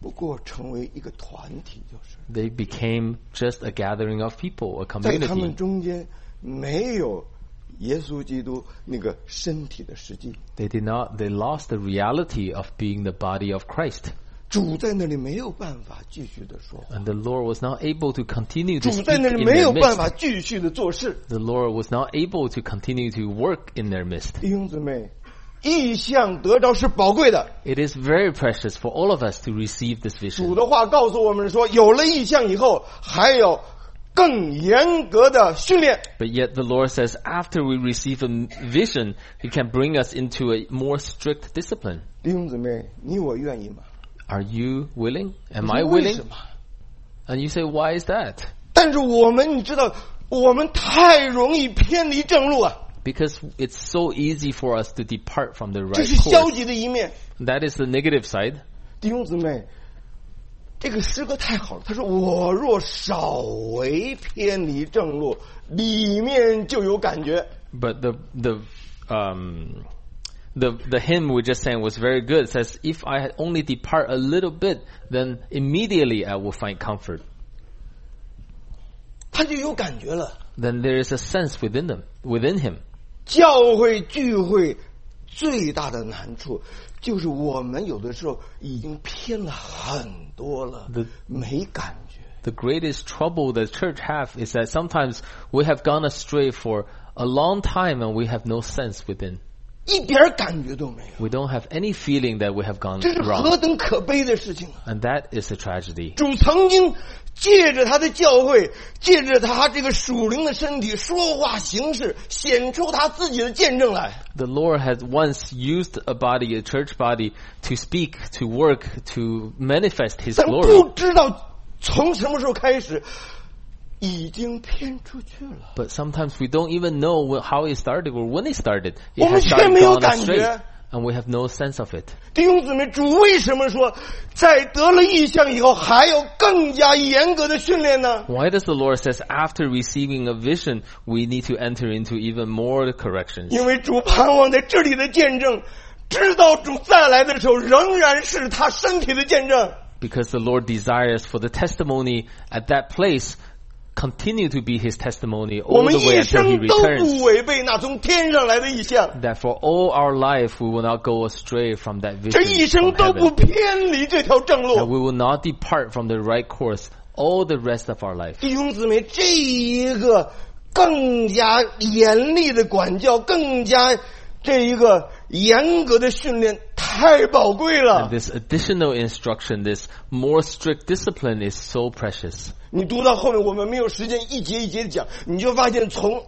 Speaker 1: 不过成为一个团体就是。
Speaker 2: They became just a gathering of people, a
Speaker 1: 在他们
Speaker 2: community.
Speaker 1: 中间没有耶稣基督那个身体的实际。
Speaker 2: They lost the reality of being the body of Christ.
Speaker 1: 主在那里没有办法继续的说话，
Speaker 2: And the Lord was not able to continue to
Speaker 1: 主
Speaker 2: speak
Speaker 1: 在那里
Speaker 2: in
Speaker 1: 没
Speaker 2: their
Speaker 1: 有办
Speaker 2: midst.
Speaker 1: 法继续的做事。
Speaker 2: The Lord was not able to continue to work in their midst.
Speaker 1: 弟兄姊妹，异象得着是宝贵的。
Speaker 2: It is very precious for all of us to receive this
Speaker 1: 主
Speaker 2: vision.
Speaker 1: 的话告诉我们说，有了异象以后，还有更严格的训练。
Speaker 2: But yet the Lord says after we receive a vision, He can bring us into a more strict discipline.
Speaker 1: 弟兄姊妹，你我愿意吗？
Speaker 2: Are you willing? Am
Speaker 1: 我
Speaker 2: I
Speaker 1: 说为
Speaker 2: willing?
Speaker 1: 什么？
Speaker 2: And you say, why is that?
Speaker 1: 但是你知道，我们太容易偏离正路啊，
Speaker 2: Because it's so easy for us to depart from the
Speaker 1: 这
Speaker 2: right
Speaker 1: 是消
Speaker 2: course.
Speaker 1: 极的一面。
Speaker 2: That is the negative side.
Speaker 1: 弟兄姊妹，这个诗歌太好了。他说：“我若稍微偏离正路，里面就有感觉。
Speaker 2: But the hymn we just sang was very good. It says, if I only depart a little bit, then immediately I will find comfort. ”
Speaker 1: 他就有感觉了。
Speaker 2: Then there is a sense within him.
Speaker 1: 教会聚会最大的难处，就是我们有的时候已经偏了很多了，没感觉。
Speaker 2: The greatest trouble the church have is that sometimes we have gone astray for a long time and we have no sense within.
Speaker 1: 一点感觉都没有，
Speaker 2: We don't have any feeling that we have gone
Speaker 1: 这是
Speaker 2: wrong.
Speaker 1: 何等可悲的事情啊！
Speaker 2: And that is a tragedy.
Speaker 1: 主曾经借着他的教会，借着他这个属灵的身体说话行事，显出他自己的见证来。
Speaker 2: The Lord had once used a body, a church body, to speak, to work, to manifest His
Speaker 1: 但
Speaker 2: glory.
Speaker 1: 不知道从什么时候开始，已经偏出去了。
Speaker 2: But sometimes we don't even know how it started or when it started. It
Speaker 1: 我们
Speaker 2: has
Speaker 1: 却
Speaker 2: started
Speaker 1: 没有
Speaker 2: gone
Speaker 1: 感
Speaker 2: astray,
Speaker 1: 觉。
Speaker 2: and we have no sense of it.
Speaker 1: 弟兄姊妹，主为什么说在得了异象以后还要更加严格的训练呢？
Speaker 2: Why does the Lord says after receiving a vision, we need to enter into even more corrections?
Speaker 1: 因为主盼望在这里的见证，直到主再来的时候，仍然是他身体的见证。
Speaker 2: Because the Lord desires for the testimony at that place continue to be His testimony
Speaker 1: 我
Speaker 2: all
Speaker 1: 们
Speaker 2: the way
Speaker 1: 一
Speaker 2: until He
Speaker 1: 生都不
Speaker 2: returns.
Speaker 1: 违背那从天上来的异象，
Speaker 2: That for all our life we will not go astray from that
Speaker 1: 这一
Speaker 2: vision
Speaker 1: 生
Speaker 2: from
Speaker 1: 都不
Speaker 2: heaven.
Speaker 1: 偏离这条正
Speaker 2: And
Speaker 1: 路。
Speaker 2: we will not depart from the right course all the rest of our life.
Speaker 1: 弟兄姊妹，这一个更加严厉的管教，更加这一个严格的训练太宝贵
Speaker 2: And
Speaker 1: 了。
Speaker 2: this additional instruction, this more strict discipline is so precious.
Speaker 1: 你读到后面，我们没有时间一节一节的讲，你就发现从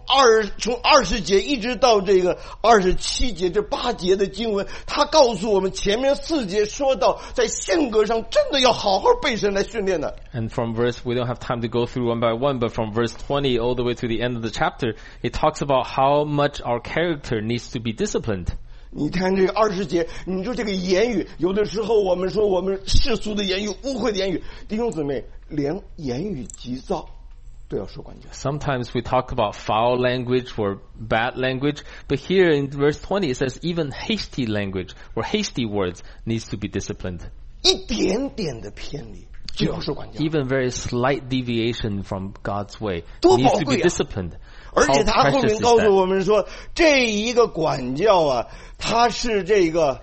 Speaker 1: 20节一直到这个27节这8节的经文，他告诉我们前面4节说到在性格上真的要好好被神来训练的。
Speaker 2: And from verse, we don't have time to go through one by one, but from verse 20 all the way to the end of the chapter, it talks about how much our character needs to be disciplined.
Speaker 1: 你看这个20节，你说这个言语，有的时候我们说我们世俗的言语、污秽的言语，弟兄姊妹，连言语急躁都要受管教。
Speaker 2: Sometimes we talk about foul language or bad language, but here in verse 20 it says even hasty language or hasty words needs to be disciplined.
Speaker 1: 一点点的偏离就要受管教。
Speaker 2: Even very slight deviation from God's way
Speaker 1: 多
Speaker 2: needs
Speaker 1: 宝
Speaker 2: to
Speaker 1: 贵
Speaker 2: be
Speaker 1: 啊！
Speaker 2: disciplined.
Speaker 1: 而且
Speaker 2: How
Speaker 1: 他后
Speaker 2: precious
Speaker 1: 面
Speaker 2: is
Speaker 1: 告诉
Speaker 2: that?
Speaker 1: 我们说，这一个管教啊，它是这个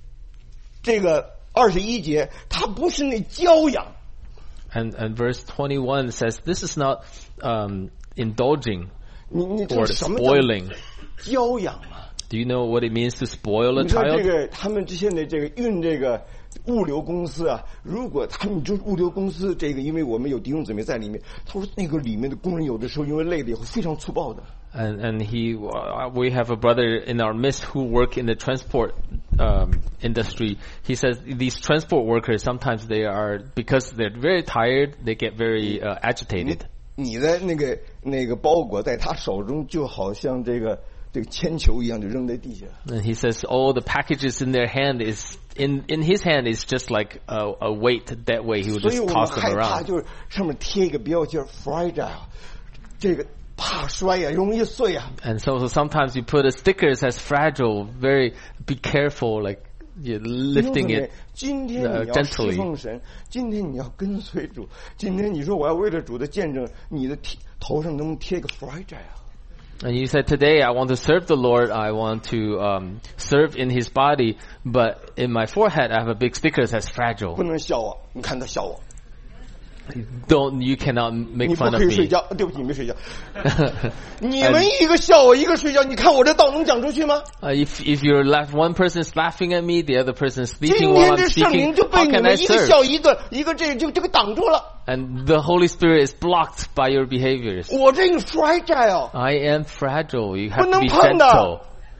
Speaker 1: 21节，它不是那教养。
Speaker 2: And verse 21 says this is not indulging
Speaker 1: 你知道
Speaker 2: or
Speaker 1: 什么叫
Speaker 2: spoiling.
Speaker 1: 教养吗？
Speaker 2: Do you know what it means to spoil a
Speaker 1: 你说这
Speaker 2: child?
Speaker 1: 个他们现在这个运这个物流公司啊，如果他们就是物流公司这个，因为我们有弟兄姊妹在里面，他说那个里面的工人有的时候因为累了以后非常粗暴的。
Speaker 2: And we have a brother in our midst who work in the transport industry. He says these transport workers sometimes they are, because they're very tired, they get very agitated.
Speaker 1: 你的那个包裹在他手中就好像这个铅球一样，就扔在地下。
Speaker 2: And he says all the packages in their hand is in his hand is just like a weight that way. He would
Speaker 1: 所以
Speaker 2: just
Speaker 1: 我们
Speaker 2: toss them
Speaker 1: 害怕
Speaker 2: around.
Speaker 1: 就是上面贴一个标签 fragile， 这个怕摔呀，容易碎呀。
Speaker 2: And so sometimes you put a sticker that says fragile, very be careful, like lifting it
Speaker 1: 今天你要侍奉神，今天你要跟随主，今天你说我要为了主的见证，你的头上能不能贴个 fragile？And
Speaker 2: you said, today I want to serve the Lord, I want to serve in His body, but in my forehead I have a big sticker that says fragile.
Speaker 1: 不能笑我，你看他笑我。
Speaker 2: You cannot make fun of me.
Speaker 1: 你不可以睡觉，对不起，你没睡觉。你们一个笑我，一个睡觉，你看我这道能讲出去吗？
Speaker 2: If you're one person is laughing at me, the other person is sleeping while I'm speaking,
Speaker 1: 今天这圣灵就被你们一个笑一个这个挡住了。
Speaker 2: And the Holy Spirit is blocked by your behaviors.
Speaker 1: 我这个 fragile.
Speaker 2: I am fragile. You have to be gentle.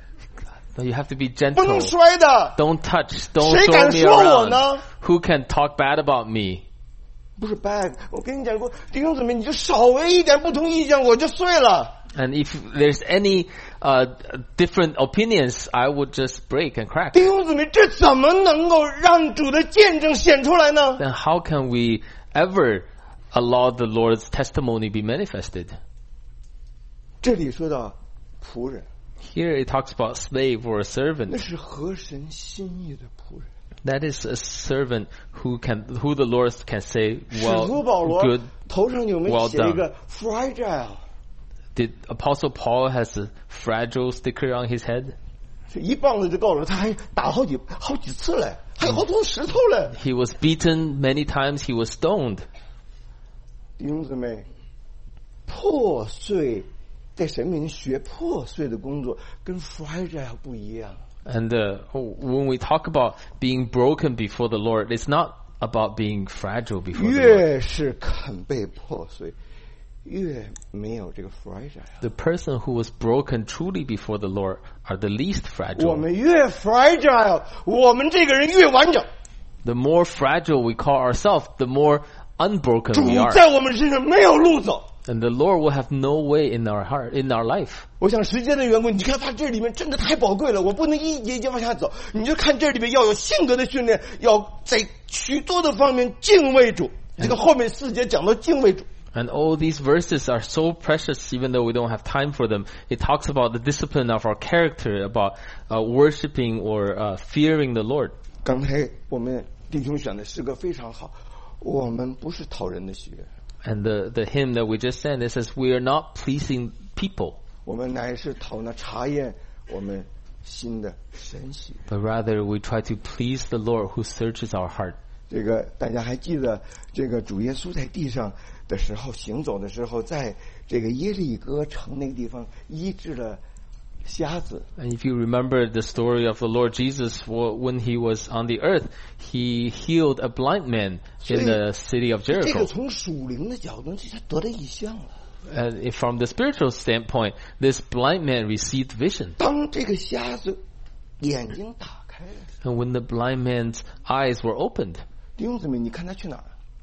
Speaker 2: You have to be gentle.
Speaker 1: 不能摔的。
Speaker 2: Don't touch. Don't throw me around.
Speaker 1: 谁敢说我呢？
Speaker 2: Who can talk bad about me?
Speaker 1: 不是 bad， 我跟你讲过，弟兄姊妹，你就稍微一点不同意见，我就碎了。
Speaker 2: And if there's any different opinions, I would just break and crack.
Speaker 1: 弟兄姊妹，这怎么能够让主的见证显出来呢？
Speaker 2: Then how can we ever allow the Lord's testimony be manifested?
Speaker 1: 这里说到仆人。
Speaker 2: Here it talks about slave or a servant.
Speaker 1: 那是合神心意的仆人。
Speaker 2: That is a servant who the Lord can say, well, good,
Speaker 1: 头上有没有写一个 fragile?
Speaker 2: Did Apostle Paul has a fragile sticker on his head?
Speaker 1: 一棒子就够了，他还打好几次嘞，还有好多石头嘞。
Speaker 2: He was beaten many times. He was stoned.
Speaker 1: 弟兄姊妹，破碎在神面前学破碎的工作，跟 fragile 不一样。
Speaker 2: And when we talk about being broken before the Lord, it's not about being fragile before the Lord.
Speaker 1: 越是肯被破碎，越没有这个 fragile.
Speaker 2: The person who was broken truly before the Lord are the least fragile.
Speaker 1: 我们越 fragile, 我们这个人越完整。
Speaker 2: The more fragile we call ourselves, the more unbroken we are.
Speaker 1: 主在我们身上没有路走。
Speaker 2: And the Lord will have no way in our heart, in our life.
Speaker 1: 我想时间的缘故，你看他这里面真的太宝贵了，我不能一节一节往下走。你就看这里面要有性格的训练，要在许多的方面敬畏主。这个后面4节讲到敬畏主。
Speaker 2: And all these verses are so precious, even though we don't have time for them. It talks about the discipline of our character, about worshiping or fearing the Lord.
Speaker 1: 刚才我们弟兄选的诗歌非常好，我们不是讨人的喜悦。
Speaker 2: And the hymn that we just sang, it says, we are not pleasing people.
Speaker 1: 我们乃是讨那查验我们心的神喜。
Speaker 2: But rather we try to please the Lord who searches our heart.
Speaker 1: 这个大家还记得，这个主耶稣在地上的时候，行走的时候，在这个耶利哥城那个地方医治了瞎子。
Speaker 2: And if you remember the story of the Lord Jesus, when he was on the earth, he healed a blind man in the city of
Speaker 1: 这个
Speaker 2: Jericho.
Speaker 1: 从属灵的角度，这就得了异象了。
Speaker 2: And from the spiritual standpoint, this blind man received vision.
Speaker 1: 当这个瞎子眼睛打开了，
Speaker 2: And when the blind man's eyes were opened,
Speaker 1: 弟兄姊妹，你看他去哪儿？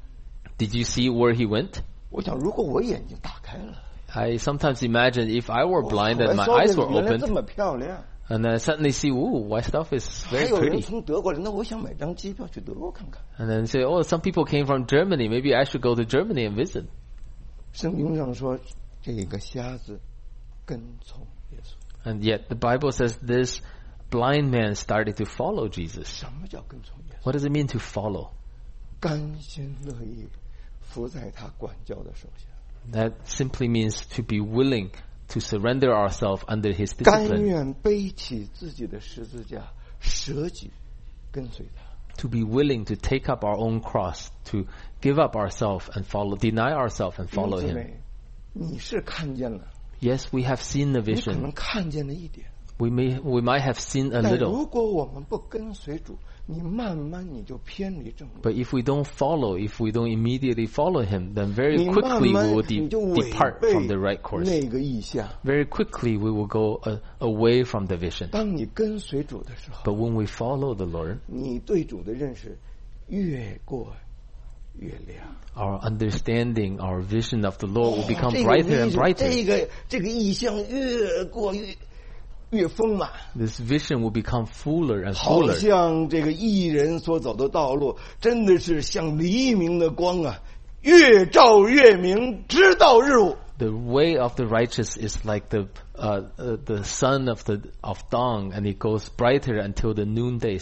Speaker 2: did you see where he went?
Speaker 1: 我想，如果我眼睛打开了，
Speaker 2: I sometimes imagine if I were blind and my
Speaker 1: 我
Speaker 2: eyes were
Speaker 1: 原来这
Speaker 2: opened,
Speaker 1: 么漂亮。
Speaker 2: and I suddenly see, ooh, my stuff is
Speaker 1: 还
Speaker 2: very
Speaker 1: 有人
Speaker 2: pretty.
Speaker 1: 从德国来，那我想买张机票去德国看看。
Speaker 2: And then say, oh, some people came from Germany. Maybe I should go to Germany and visit.
Speaker 1: 圣经上说，这个瞎子跟从耶稣。
Speaker 2: And yet the Bible says this blind man started to follow Jesus.
Speaker 1: 什么叫跟从耶稣？
Speaker 2: What does it mean to follow?
Speaker 1: 甘心乐意服在他管教的手下，
Speaker 2: That simply means to be willing to surrender ourselves under his
Speaker 1: 甘
Speaker 2: discipline.
Speaker 1: 愿背起自己的十字架，舍己跟随他。
Speaker 2: To be willing to take up our own cross, to give up ourselves and follow, deny ourselves and follow
Speaker 1: 弟兄姊
Speaker 2: him.
Speaker 1: 妹，你是看见了，
Speaker 2: Yes, we have seen the
Speaker 1: 你可
Speaker 2: vision.
Speaker 1: 能看见了一点，
Speaker 2: We might have seen a
Speaker 1: 但
Speaker 2: little.
Speaker 1: 如果我们不跟随主，你慢慢你就偏离正路。
Speaker 2: But if we don't follow, if we don't immediately follow him, then very
Speaker 1: 你慢
Speaker 2: quickly we
Speaker 1: 慢
Speaker 2: will
Speaker 1: 你就违
Speaker 2: depart
Speaker 1: 背
Speaker 2: from the right course.
Speaker 1: 那个意向。
Speaker 2: Very quickly we will go away from the vision.
Speaker 1: 当你跟随主的时候，
Speaker 2: But when we follow the Lord,
Speaker 1: 你对主的认识越过越亮。
Speaker 2: our understanding, our vision of the Lord will become
Speaker 1: 这个
Speaker 2: brighter and
Speaker 1: 意象
Speaker 2: brighter.
Speaker 1: 这个意象越过越丰满。
Speaker 2: This vision will become fuller and
Speaker 1: 好
Speaker 2: fuller.
Speaker 1: 像这个义人所走的道路，真的是像黎明的光啊，越照越明，直到日午。
Speaker 2: The way of the righteous is like the sun of dawn, and it goes brighter until the noonday sun.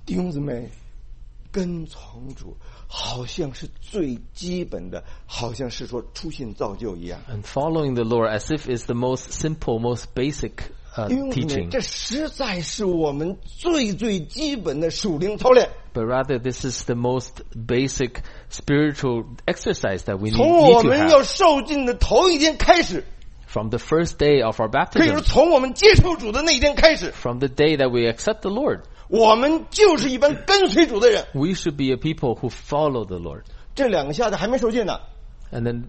Speaker 1: 弟兄姊妹，跟从主好像是最基本的，好像是说初信造就一样。
Speaker 2: And following the Lord as if it's the most simple, most basic
Speaker 1: 弟兄姊妹，
Speaker 2: teaching.
Speaker 1: 这实在是我们最基本的属灵操练。
Speaker 2: But rather, this is the most basic spiritual exercise that we
Speaker 1: 从
Speaker 2: need
Speaker 1: 我
Speaker 2: to
Speaker 1: 们要
Speaker 2: have.
Speaker 1: 受浸的头一天开始，
Speaker 2: From the first day of our
Speaker 1: 可以说
Speaker 2: baptism,
Speaker 1: 从我们接受主的那一天开始，
Speaker 2: from the day that we accept the Lord,
Speaker 1: 我们就是一般跟随主的人。
Speaker 2: we should be a people who follow the Lord.
Speaker 1: 这两个下子还没受浸呢，
Speaker 2: And then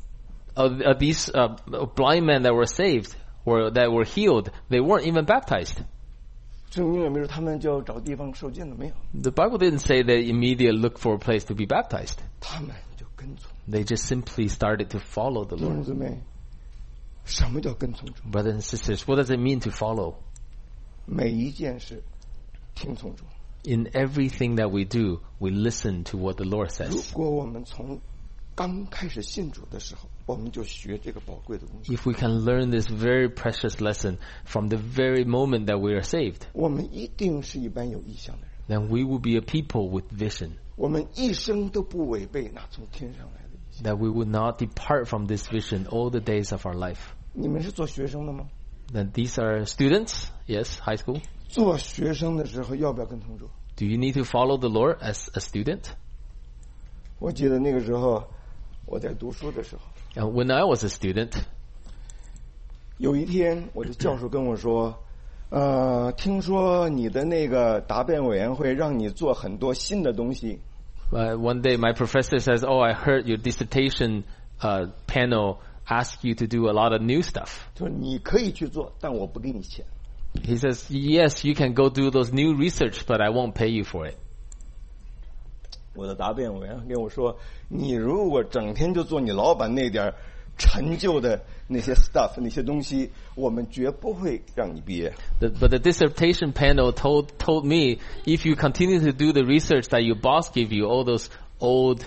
Speaker 2: these blind men that were saved or that were healed, they weren't even baptized.
Speaker 1: 圣经也没说他们就找地方受浸了，没有，
Speaker 2: The Bible didn't say they immediately looked for a place to be baptized.
Speaker 1: 他们就跟从。
Speaker 2: They just simply started to follow the
Speaker 1: 弟兄
Speaker 2: Lord.
Speaker 1: 姊妹，什么叫跟从主？
Speaker 2: Brothers and sisters, what does it mean to follow?
Speaker 1: 每一件事听从主。
Speaker 2: In everything that we do, we listen to what the Lord
Speaker 1: 如
Speaker 2: says.
Speaker 1: 果我们从刚开始信主的时候，我们就学这个宝贵的东西，
Speaker 2: If we can learn this very precious lesson from the very moment that we are saved,
Speaker 1: 我们一定是一般有意向的人。
Speaker 2: then we will be a people with vision,
Speaker 1: 我们一生都不违背那从天上来的意向。
Speaker 2: that we would not depart from this vision all the days of our life.
Speaker 1: 你们是做学生的吗？
Speaker 2: Then these are students, yes, high school.
Speaker 1: 做学生的时候要不要跟从主？
Speaker 2: Do you need to follow the Lord as a student?
Speaker 1: 我记得那个时候我在读书的时候，
Speaker 2: When I was a student,
Speaker 1: 有一天我的教授跟我说，听说你的那个答辩委员会让你做很多新的东西。
Speaker 2: one day my professor says, "Oh, I heard your dissertation panel ask you to do a lot of new stuff."
Speaker 1: 他说你可以去做，但我不给你钱。
Speaker 2: He says, "Yes, you can go do those new research, but I won't pay you for it."
Speaker 1: 我的答辩委员跟我说，你如果整天就做你老板那点陈旧的那些 stuff 那些东西，我们绝不会让你毕业。
Speaker 2: But the dissertation panel told me, if you continue to do the research that your boss gave you, all those old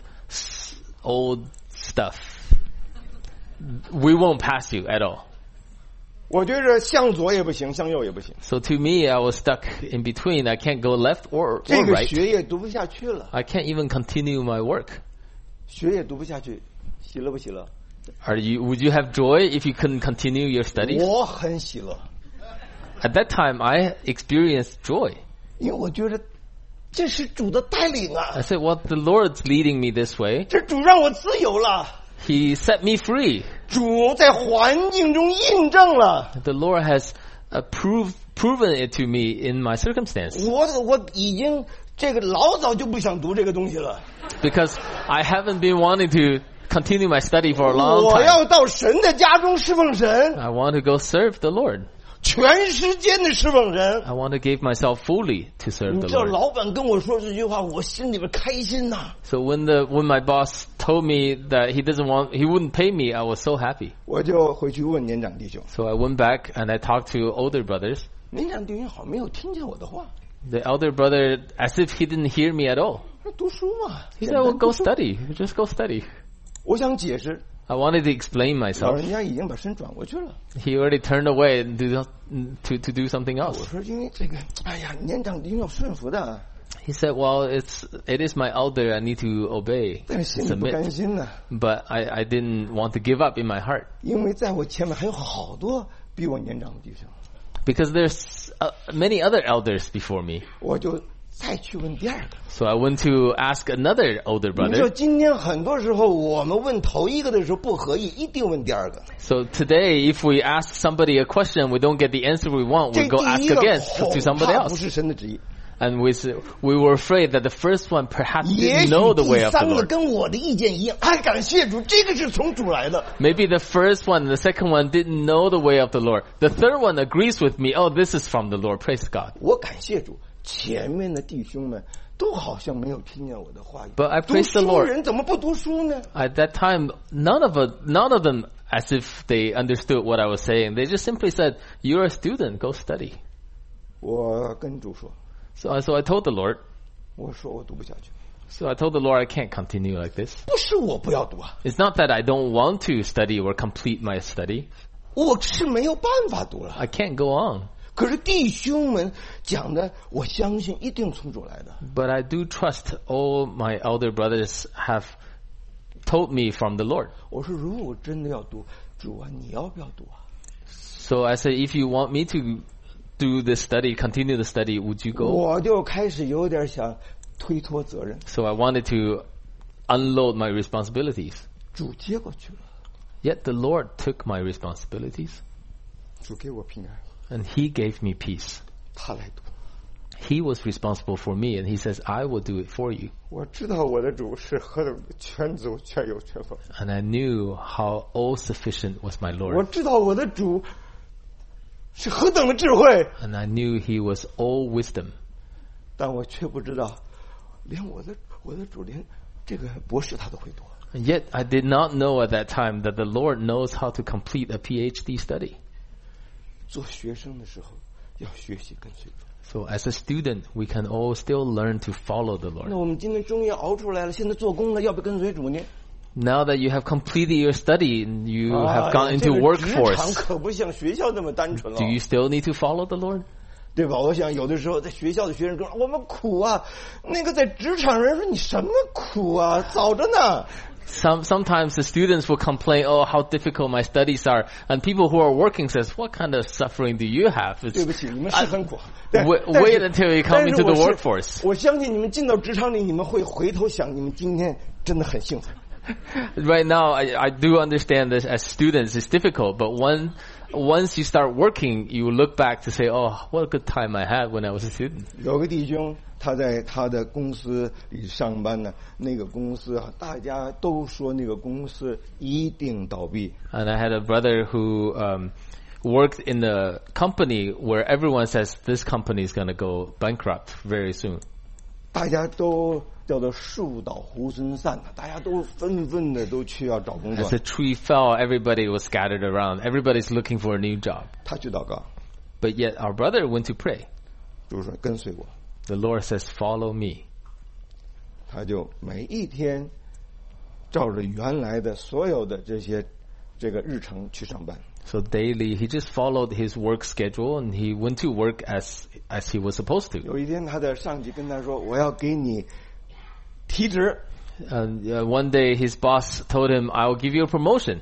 Speaker 2: stuff, we won't pass you at all.
Speaker 1: 我觉着向左也不行，向右也不行，
Speaker 2: So to me, I was stuck in between. I can't go left or
Speaker 1: 这个
Speaker 2: right.
Speaker 1: 学业读不下去了，
Speaker 2: I can't even continue my work.
Speaker 1: 学业读不下去，喜乐不喜乐？
Speaker 2: Would you have joy if you couldn't continue your studies?
Speaker 1: 我很喜乐，
Speaker 2: At that time, I experienced joy.
Speaker 1: 因为我觉得这是主的带领啊
Speaker 2: I，said, well, the Lord's leading me this way.
Speaker 1: 这主让我自由了，
Speaker 2: He set me free.
Speaker 1: 主在环境中印证了。
Speaker 2: The Lord has proven it to me in my circumstance.
Speaker 1: 我已经这个老早就不想读这个东西了，
Speaker 2: Because I haven't been wanting to continue my study for a long
Speaker 1: 我
Speaker 2: time.
Speaker 1: 要到神的家中侍奉神，
Speaker 2: I want to go serve the Lord.
Speaker 1: 全时间的侍奉神。
Speaker 2: I want to give myself fully to serve
Speaker 1: 你
Speaker 2: the
Speaker 1: 知道
Speaker 2: Lord.
Speaker 1: 老板跟我说这句话，我心里边开心呐、
Speaker 2: So when my boss told me that he wouldn't pay me, I was so happy.
Speaker 1: 我就回去问年长弟兄，
Speaker 2: So I went back and I talked to older brothers.
Speaker 1: 年长弟兄好像没有听见我的话，
Speaker 2: The elder brother, as if he didn't hear me at all.
Speaker 1: 说读书嘛。
Speaker 2: He
Speaker 1: 简
Speaker 2: said,
Speaker 1: 单
Speaker 2: well,
Speaker 1: 读
Speaker 2: go
Speaker 1: 书
Speaker 2: study. Just go study.
Speaker 1: 我想解释，
Speaker 2: I wanted to explain
Speaker 1: 老
Speaker 2: myself.
Speaker 1: 人家已经把身转过去了。
Speaker 2: He already turned away and to do something
Speaker 1: 我
Speaker 2: else.
Speaker 1: 说因为这个，哎呀，年长弟兄要顺服的，
Speaker 2: He said, well, it is my elder. I need to obey,
Speaker 1: 但是心里不甘
Speaker 2: submit.
Speaker 1: 心呢，
Speaker 2: But I didn't want to give up in my heart
Speaker 1: 因为在我前面还有好多比我年长的弟兄，
Speaker 2: because there's many other elders before me.
Speaker 1: 我就再去问第二个。
Speaker 2: So I went to ask another older
Speaker 1: 你知道
Speaker 2: brother.
Speaker 1: 今天很多时候我们问头一个的时候不合意，一定问第二个。
Speaker 2: So today, if we ask somebody a question, we don't get the answer we want,
Speaker 1: 这
Speaker 2: we go
Speaker 1: 第
Speaker 2: ask
Speaker 1: 一个
Speaker 2: again
Speaker 1: 恐
Speaker 2: to somebody
Speaker 1: 怕不
Speaker 2: else.
Speaker 1: 是神的旨意，
Speaker 2: And we were afraid that the first one perhaps
Speaker 1: 也
Speaker 2: didn't
Speaker 1: 许
Speaker 2: know the way
Speaker 1: 第
Speaker 2: of the
Speaker 1: 三个
Speaker 2: Lord.
Speaker 1: 跟我的意见一样。哎，感谢主，这个是从主来的。
Speaker 2: Maybe the first one and the second one didn't know the way of the Lord. The third one agrees with me. Oh, this is from the Lord. Praise God.
Speaker 1: 我感谢主，前面的弟兄们都好像没有听见我的话语。
Speaker 2: But I
Speaker 1: 读
Speaker 2: praise the
Speaker 1: 书
Speaker 2: Lord.
Speaker 1: 人怎么不读书呢？
Speaker 2: At that time, none of them as if they understood what I was saying. They just simply said, "You're a student. Go study."
Speaker 1: 我跟主说，
Speaker 2: So I told the Lord.
Speaker 1: 我说我读不下去，
Speaker 2: So I told the Lord, I can't continue like this.
Speaker 1: 不是我不要读啊，
Speaker 2: It's not that I don't want to study or complete my study.
Speaker 1: 我是没有办法读了。
Speaker 2: I can't go on.
Speaker 1: 可是弟兄们讲的，我相信一定从主来的。
Speaker 2: But I do trust all my elder brothers have told me from the Lord.
Speaker 1: 我说如果真的要读，主啊，你要不要读啊？
Speaker 2: So I said, if you want me to do the study, continue the study, would you go?
Speaker 1: 我就开始有点想推脱责任，
Speaker 2: So I wanted to unload my responsibilities.
Speaker 1: 主接过去了，
Speaker 2: Yet the Lord took my responsibilities
Speaker 1: 主给我平安，
Speaker 2: and He gave me peace.
Speaker 1: 他来读。
Speaker 2: He was responsible for me and He says, I will do it for you.
Speaker 1: 我知道我的主是何等全足、全有、全丰。
Speaker 2: And I knew how all-sufficient was my
Speaker 1: 我
Speaker 2: Lord.
Speaker 1: 知道我的主是何等的智慧，
Speaker 2: And I knew He was all wisdom.
Speaker 1: 但我却不知道，连我的主连这个博士他都会读。
Speaker 2: And yet I did not know at that time that the Lord knows how to complete a PhD study.
Speaker 1: 做学生的时候要学习跟随主。
Speaker 2: So as a student, we can all still learn to follow the
Speaker 1: 那
Speaker 2: Lord.
Speaker 1: 我们今天终于熬出来了，现在做工了，要不要跟随主呢？
Speaker 2: Now that you have completed your study and you have gone
Speaker 1: 这
Speaker 2: into
Speaker 1: 个职场
Speaker 2: workforce,
Speaker 1: 可不像学校那么单纯了
Speaker 2: do，you still need to follow the Lord?
Speaker 1: 对吧？我想有的时候在学校的学生说我们苦啊，那个在职场人说你什么苦啊，早着呢。
Speaker 2: Sometimes the students will complain, oh, how difficult my studies are. And people who are working says, what kind of suffering do you have?
Speaker 1: 对不起，你们是很苦。
Speaker 2: Wait until you come into the workforce.
Speaker 1: 我相信你们进到职场里，你们会回头想，你们今天真的很幸福。
Speaker 2: Right now, I do understand this as students, it's difficult. But once you start working, you look back to say, oh, what a good time I had when I was a student.
Speaker 1: 有个弟兄，他在他的公司里上班呢，那个公司啊，大家都说那个公司一定倒闭。
Speaker 2: And I had a brother who worked in a company where everyone says this company is going to go bankrupt very soon.
Speaker 1: 大家都叫做树倒猢狲散呐，大家都纷纷的都去要找工作
Speaker 2: As。the tree fell, everybody was scattered around. Everybody's looking for a new job.
Speaker 1: 他去祷告，
Speaker 2: But yet our brother went to pray.
Speaker 1: 主说跟随我，
Speaker 2: The Lord says, follow me.
Speaker 1: 他就每一天照着原来的所有的这个日程去上班。
Speaker 2: So daily, he just followed his work schedule and he went to work as he was supposed to.
Speaker 1: 有一天，他的上级跟他说：“我要给你提职。”
Speaker 2: And one day his boss told him, I'll give you a promotion.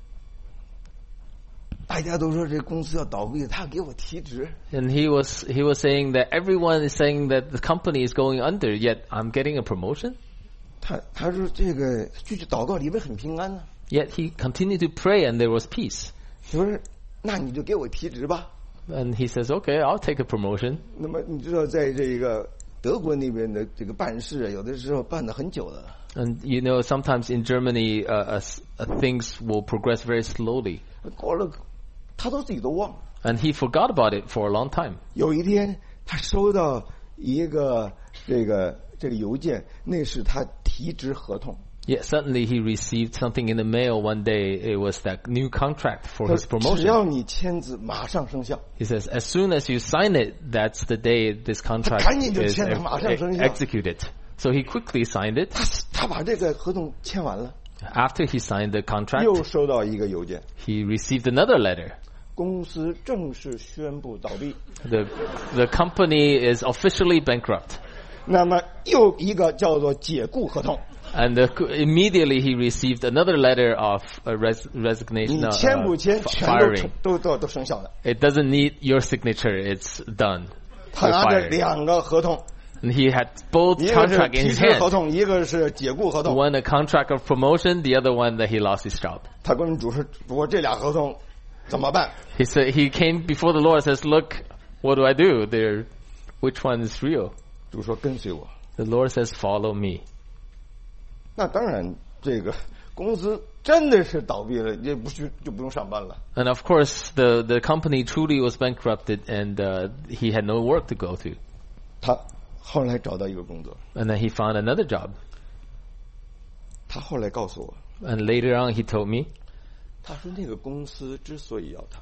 Speaker 1: 大家都说这公司要倒闭，他给我提职。
Speaker 2: And he was saying that everyone is saying that the company is going under, yet I'm getting a promotion.
Speaker 1: 他说这个继续祷告里边很平安呢。
Speaker 2: Yet he continued to pray and there was peace.
Speaker 1: 他说：“那你就给我提职吧。”
Speaker 2: And he says, okay, I'll take a promotion.
Speaker 1: 那么你知道，在这个德国那边的这个办事，有的时候办得很久的。
Speaker 2: And you know, sometimes in Germany, things will progress very slowly.
Speaker 1: 过了，他自己都忘了。
Speaker 2: And he forgot about it for a long time.
Speaker 1: 有一天，他收到一个这个邮件，那是他提职合同。
Speaker 2: Yet suddenly he received something in the mail one day. It was that new contract for his
Speaker 1: 只
Speaker 2: promotion.
Speaker 1: 要你签字，马上生效。
Speaker 2: He says, as soon as you sign it, that's the day this contract
Speaker 1: 赶紧就
Speaker 2: is
Speaker 1: 签了，马上生效。
Speaker 2: executed. So he quickly signed it.
Speaker 1: 他把这个合同签完了，
Speaker 2: After he signed the
Speaker 1: 又
Speaker 2: contract,
Speaker 1: 收到一个邮件，
Speaker 2: he received another letter.
Speaker 1: 公司正式宣布倒闭。
Speaker 2: The company is officially bankrupt.
Speaker 1: 那么又一个叫做解雇合同，
Speaker 2: And immediately he received another letter of resignation,
Speaker 1: 你签不签，全
Speaker 2: firing.
Speaker 1: 都生效的。
Speaker 2: It doesn't need your signature. It's done.
Speaker 1: 他
Speaker 2: You're
Speaker 1: 拿着
Speaker 2: fired.
Speaker 1: 两个合同，
Speaker 2: And he had both
Speaker 1: 一个是
Speaker 2: contract in
Speaker 1: 提
Speaker 2: his
Speaker 1: 职合
Speaker 2: hand.
Speaker 1: 同，一个是解雇合同。
Speaker 2: One a contract of promotion, the other one that he lost his job.
Speaker 1: 他跟主说：“我这俩合同怎么办
Speaker 2: He said he came before the Lord and says, look, what do I do? Which one is real?？”
Speaker 1: 主说：“跟随我。
Speaker 2: The Lord says, follow me. ”
Speaker 1: 那当然，这个公司真的是倒闭了，也就不用上班了。
Speaker 2: And of course, the company truly was bankrupted and he had no work to go to.
Speaker 1: 他后来找到一个工作，
Speaker 2: And then he found another job.
Speaker 1: 他后来告诉我，
Speaker 2: And later on, he told me
Speaker 1: 他说那个公司之所以要他，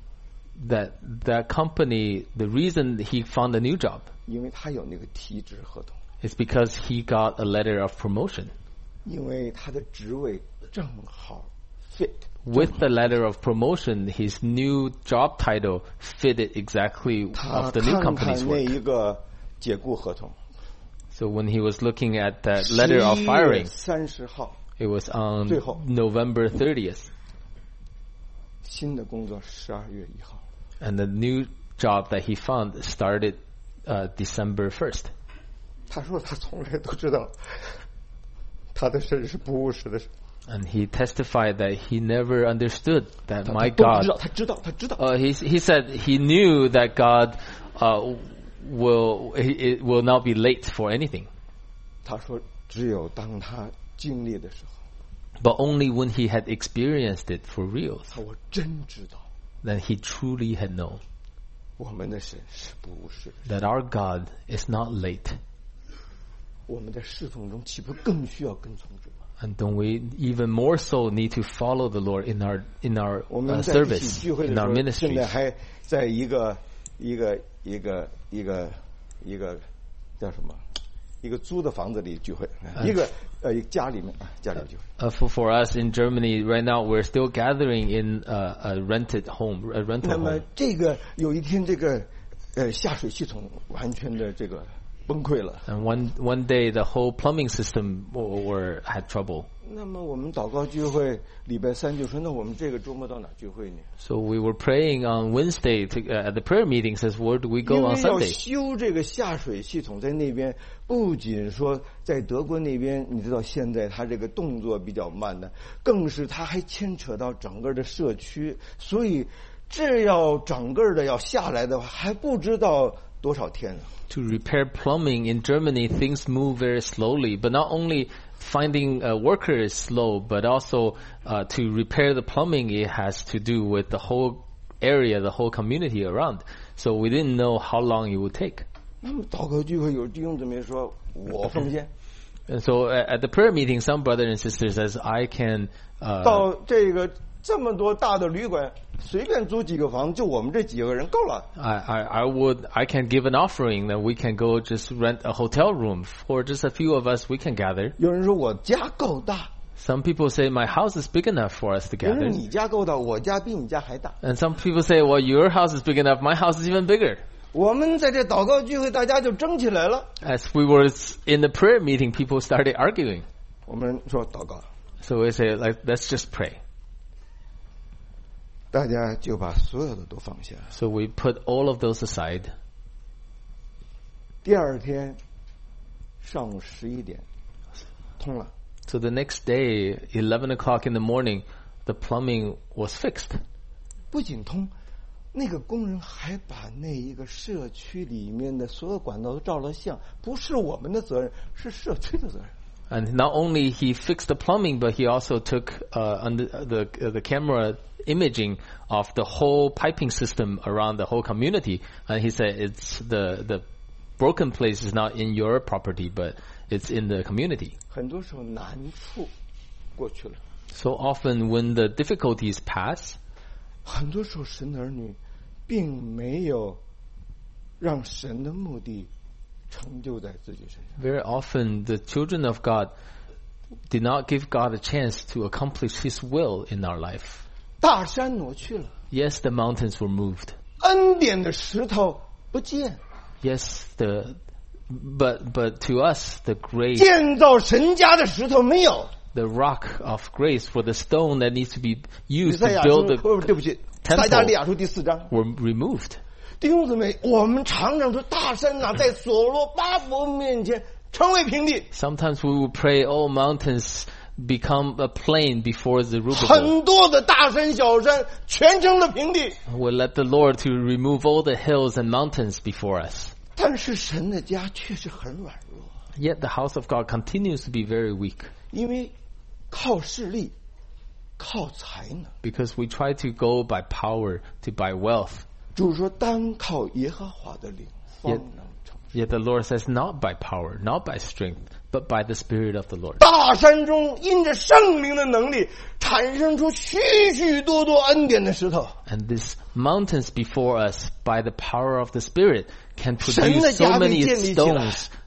Speaker 2: that company, the reason he found a new job
Speaker 1: 因为他有那个提职合同，
Speaker 2: is because he got a letter of promotion.
Speaker 1: 因为他的职位正好 fit。
Speaker 2: With the letter of promotion, his new job title fitted exactly
Speaker 1: 他
Speaker 2: of the new
Speaker 1: 看
Speaker 2: company's
Speaker 1: 看那
Speaker 2: work.
Speaker 1: 一个解雇合同，
Speaker 2: So when he was looking at that letter of firing,
Speaker 1: 30号
Speaker 2: it was on
Speaker 1: 最后
Speaker 2: November 30th.
Speaker 1: 新的工作12月1号。
Speaker 2: And the new job that he found started December 1st.
Speaker 1: 他说他从来都知道，他的神是不务实的神。
Speaker 2: And he testified that he never understood that
Speaker 1: 他
Speaker 2: my
Speaker 1: 都
Speaker 2: God.
Speaker 1: 知道，他知道，他知道。
Speaker 2: He said he knew that God will not be late for anything,
Speaker 1: 他说只有当他经历的时候，
Speaker 2: but only when he had experienced it for real,
Speaker 1: 他我真知道
Speaker 2: then he truly had known
Speaker 1: 我们的神是不务实的。
Speaker 2: that our God is not late.
Speaker 1: 我们在侍奉中岂不更需要跟从主吗？
Speaker 2: And don't we even more so need to follow the Lord in our
Speaker 1: 我们在一起
Speaker 2: service,
Speaker 1: 聚会的
Speaker 2: in
Speaker 1: 时
Speaker 2: our
Speaker 1: 候，现
Speaker 2: ministry?
Speaker 1: 在还在一个叫什么？一个租的房子里聚会，一个家里面家里聚会。
Speaker 2: For us in Germany right now, we're still gathering in a rented home, a
Speaker 1: 那
Speaker 2: rental
Speaker 1: 么
Speaker 2: home.
Speaker 1: 这个有一天，这个下水系统完全的这个崩溃了。
Speaker 2: And one day, the whole plumbing system had trouble.
Speaker 1: 那么我们祷告聚会礼拜3就说，那我们这个周末到哪聚会呢？
Speaker 2: So we were praying on Wednesday at the prayer meeting. Says, where do we go
Speaker 1: 因
Speaker 2: on
Speaker 1: 为要
Speaker 2: Sunday?
Speaker 1: 修这个下水系统，在那边不仅说在德国那边，你知道现在它这个动作比较慢的，更是它还牵扯到整个的社区，所以这要整个的要下来的话，还不知道多少天。
Speaker 2: To repair plumbing in Germany, things move very slowly. But not only finding a worker is slow, but also to repair the plumbing, it has to do with the whole area, the whole community around. So we didn't know how long it would take.
Speaker 1: 那么祷告聚会有弟兄姊妹说，我奉献。
Speaker 2: And so at the prayer meeting, some brother and sister says, I can
Speaker 1: 到这个这么多大的旅馆，随便租几个房，就我们这几个人够了。
Speaker 2: I can give an offering that we can go just rent a hotel room for just a few of us. We can gather.
Speaker 1: 有人说我家够大，
Speaker 2: Some people say my house is big enough for us to
Speaker 1: 有人
Speaker 2: gather.
Speaker 1: 说你家够大，我家比你家还大。
Speaker 2: And some people say, well, your house is big enough. My house is even bigger.
Speaker 1: 我们在这祷告聚会，大家就争起来了。
Speaker 2: As we were in the prayer meeting, people started arguing.
Speaker 1: 我们说祷告，
Speaker 2: So we say, let's just pray.
Speaker 1: 大家就把所有的都放下。
Speaker 2: So we put all of those aside.
Speaker 1: 第二天上午11点通了，
Speaker 2: So the next day, 11 o'clock in the morning, the plumbing was fixed.
Speaker 1: 不仅通，那个工人还把那一个社区里面的所有管道都照了相，不是我们的责任，是社区的责任。
Speaker 2: And not only he fixed the plumbing, but he also took under the camera imaging of the whole piping system around the whole community. And he said, it's the broken place is not in your property, but it's in the community.
Speaker 1: 很多时候难处过去了，
Speaker 2: So often when the difficulties pass,
Speaker 1: 很多时候神的儿女并没有让神的目的成就在自己身上。
Speaker 2: very often the children of God did not give God a chance to accomplish His will in our life.
Speaker 1: 大山挪去了，
Speaker 2: Yes, the mountains were moved.
Speaker 1: 恩典的石头不见，
Speaker 2: Yes, but to us the grace,
Speaker 1: 建造神家的石头没有。
Speaker 2: the rock of grace for the stone that needs to be
Speaker 1: 以
Speaker 2: used
Speaker 1: 赛
Speaker 2: to
Speaker 1: 亚
Speaker 2: build
Speaker 1: 书，
Speaker 2: the
Speaker 1: 对不起，
Speaker 2: temple
Speaker 1: 撒迦利亚书第4章。
Speaker 2: were removed.
Speaker 1: 弟兄姊妹，我们常常说大山哪在所罗巴伯面前成为平地，
Speaker 2: Sometimes we will pray, oh, mountains become a plain before the Zerubbabel.
Speaker 1: 很多的大山小山全成了平地。
Speaker 2: We'll let the Lord to remove all the hills and mountains before us.
Speaker 1: 但是神的家却是很软弱，
Speaker 2: Yet the house of God continues to be very weak.
Speaker 1: 因为靠势力，靠才能。
Speaker 2: Because we try to go by power, to by wealth.
Speaker 1: 主说单靠耶和华的灵方能成事。
Speaker 2: Yet the Lord says not by power, not by strength, but by the Spirit of the Lord.
Speaker 1: 大山中因着圣灵的能力，产生出许许多多恩典的石头。
Speaker 2: And these mountains before us, by the power of the Spirit, can
Speaker 1: 神的
Speaker 2: produce so
Speaker 1: 家被
Speaker 2: many
Speaker 1: 建立起来，
Speaker 2: stones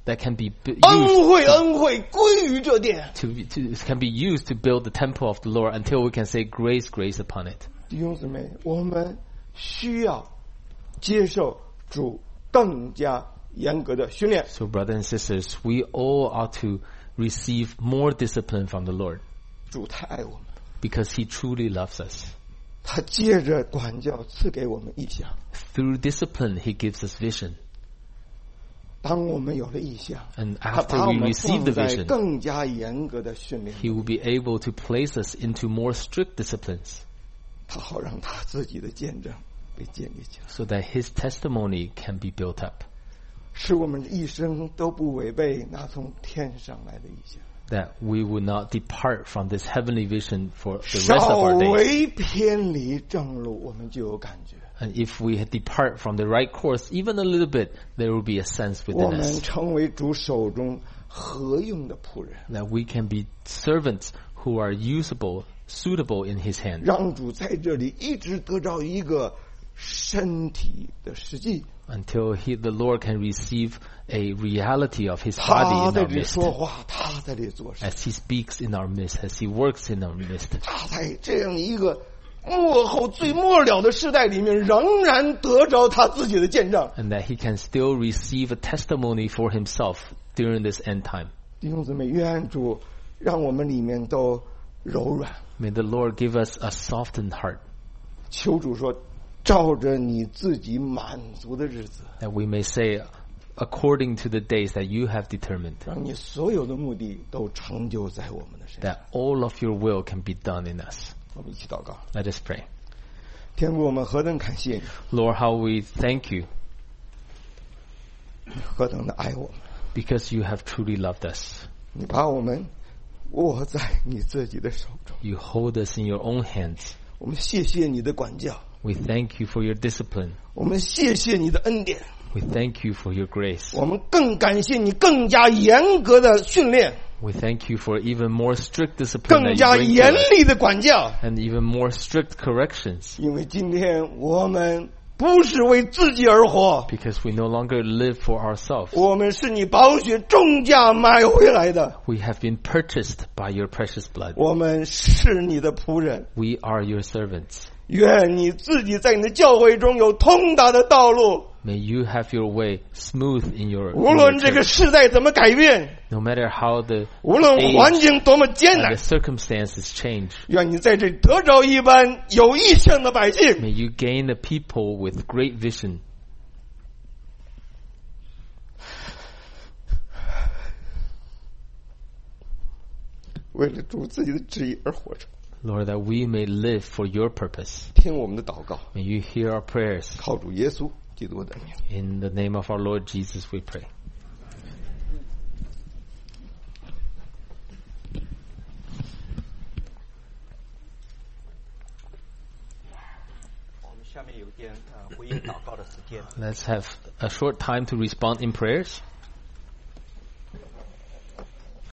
Speaker 2: that can be
Speaker 1: 恩惠归于这殿。
Speaker 2: can be used to build the temple of the Lord until we can say grace upon it.
Speaker 1: 弟兄姊妹，我们需要接受主更加严格的训练。
Speaker 2: So brothers and sisters, we all ought to receive more discipline from the Lord
Speaker 1: 主太爱我们，
Speaker 2: because He truly loves us.
Speaker 1: 他借着管教赐给我们意象。
Speaker 2: Through discipline, He gives us vision.
Speaker 1: 当我们有了意象，
Speaker 2: And
Speaker 1: 他
Speaker 2: after
Speaker 1: 把我
Speaker 2: we
Speaker 1: 们
Speaker 2: receive
Speaker 1: 放
Speaker 2: the
Speaker 1: 在
Speaker 2: vision,
Speaker 1: 更加严格的训练，
Speaker 2: He will be able to place us into more strict disciplines
Speaker 1: 他好让他自己的见证被建立起来，
Speaker 2: so that His testimony can be built up,
Speaker 1: 使我们一生都不违背那从天上来的意象。
Speaker 2: that we would not depart from this heavenly vision for the rest of
Speaker 1: 稍
Speaker 2: our days.
Speaker 1: 微偏离正路，我们就有感觉，
Speaker 2: And if we depart from the right course even a little bit, there will be a sense
Speaker 1: 我
Speaker 2: within
Speaker 1: 们
Speaker 2: us
Speaker 1: 成为主手中合用的仆人，
Speaker 2: that we can be servants who are usable, suitable in His hand.
Speaker 1: 让主在这里一直得到一个身体的实际。
Speaker 2: Until the Lord can receive a reality of His
Speaker 1: 他
Speaker 2: body in
Speaker 1: 在
Speaker 2: our
Speaker 1: 这里
Speaker 2: midst,
Speaker 1: 说话，他在这里做事，
Speaker 2: as He speaks in our midst, as He works in our midst.
Speaker 1: 他在这样一个末后最末了的时代里面，仍然得着他自己的见证。
Speaker 2: And that He can still receive a testimony for Himself during this end time.
Speaker 1: 弟兄姊妹，愿主让我们里面都柔软。
Speaker 2: May the Lord give us a softened heart,
Speaker 1: 求主说，照着你自己满足的日子，
Speaker 2: that we may say, according to the days that you have determined,
Speaker 1: 让你所有的目的都成就在我们的身上。
Speaker 2: that all of your will can be done in us.
Speaker 1: 我们一起祷告。
Speaker 2: Let us pray.
Speaker 1: 天父，我们何等感谢你，
Speaker 2: Lord, how we thank you
Speaker 1: 何等的爱我们，
Speaker 2: because you have truly loved us.
Speaker 1: 你把我们握在你自己的手中。
Speaker 2: You hold us in your own hands.
Speaker 1: 我们谢谢你的管教，
Speaker 2: We thank you for your discipline.
Speaker 1: 我们谢谢你的恩典，
Speaker 2: We thank you for your grace.
Speaker 1: 我们更感谢你更加严格的训练，
Speaker 2: We thank you for even more strict discipline
Speaker 1: 更
Speaker 2: that
Speaker 1: 加
Speaker 2: you bring
Speaker 1: 严
Speaker 2: to us,
Speaker 1: 厉的管教。
Speaker 2: and even more strict corrections,
Speaker 1: 因为今天我们不是为自己而活，
Speaker 2: because we no longer live for ourselves.
Speaker 1: 我们是你宝血重价买回来的，
Speaker 2: We have been purchased by your precious blood.
Speaker 1: 我们是你的仆人。
Speaker 2: We are your servants.
Speaker 1: 愿你自己在你的教会中有通达的道路，
Speaker 2: May you have your way smooth in your
Speaker 1: 无论这个
Speaker 2: church.
Speaker 1: 时代怎么改变，
Speaker 2: No matter how the
Speaker 1: 无论环境多么艰
Speaker 2: and
Speaker 1: 难
Speaker 2: the，circumstances change,
Speaker 1: 愿你在这里得着一般有意向的百姓，
Speaker 2: may you gain the people with great vision.
Speaker 1: 为了主自己的旨意而活着。
Speaker 2: Lord, that we may live for your purpose.
Speaker 1: 听我们的祷告，
Speaker 2: May you hear our prayers.
Speaker 1: 靠主耶稣基督的名。
Speaker 2: In the name of our Lord Jesus, we pray.
Speaker 3: 我们下面有一点回应祷告的时间。
Speaker 2: Let's have a short time to respond in prayers.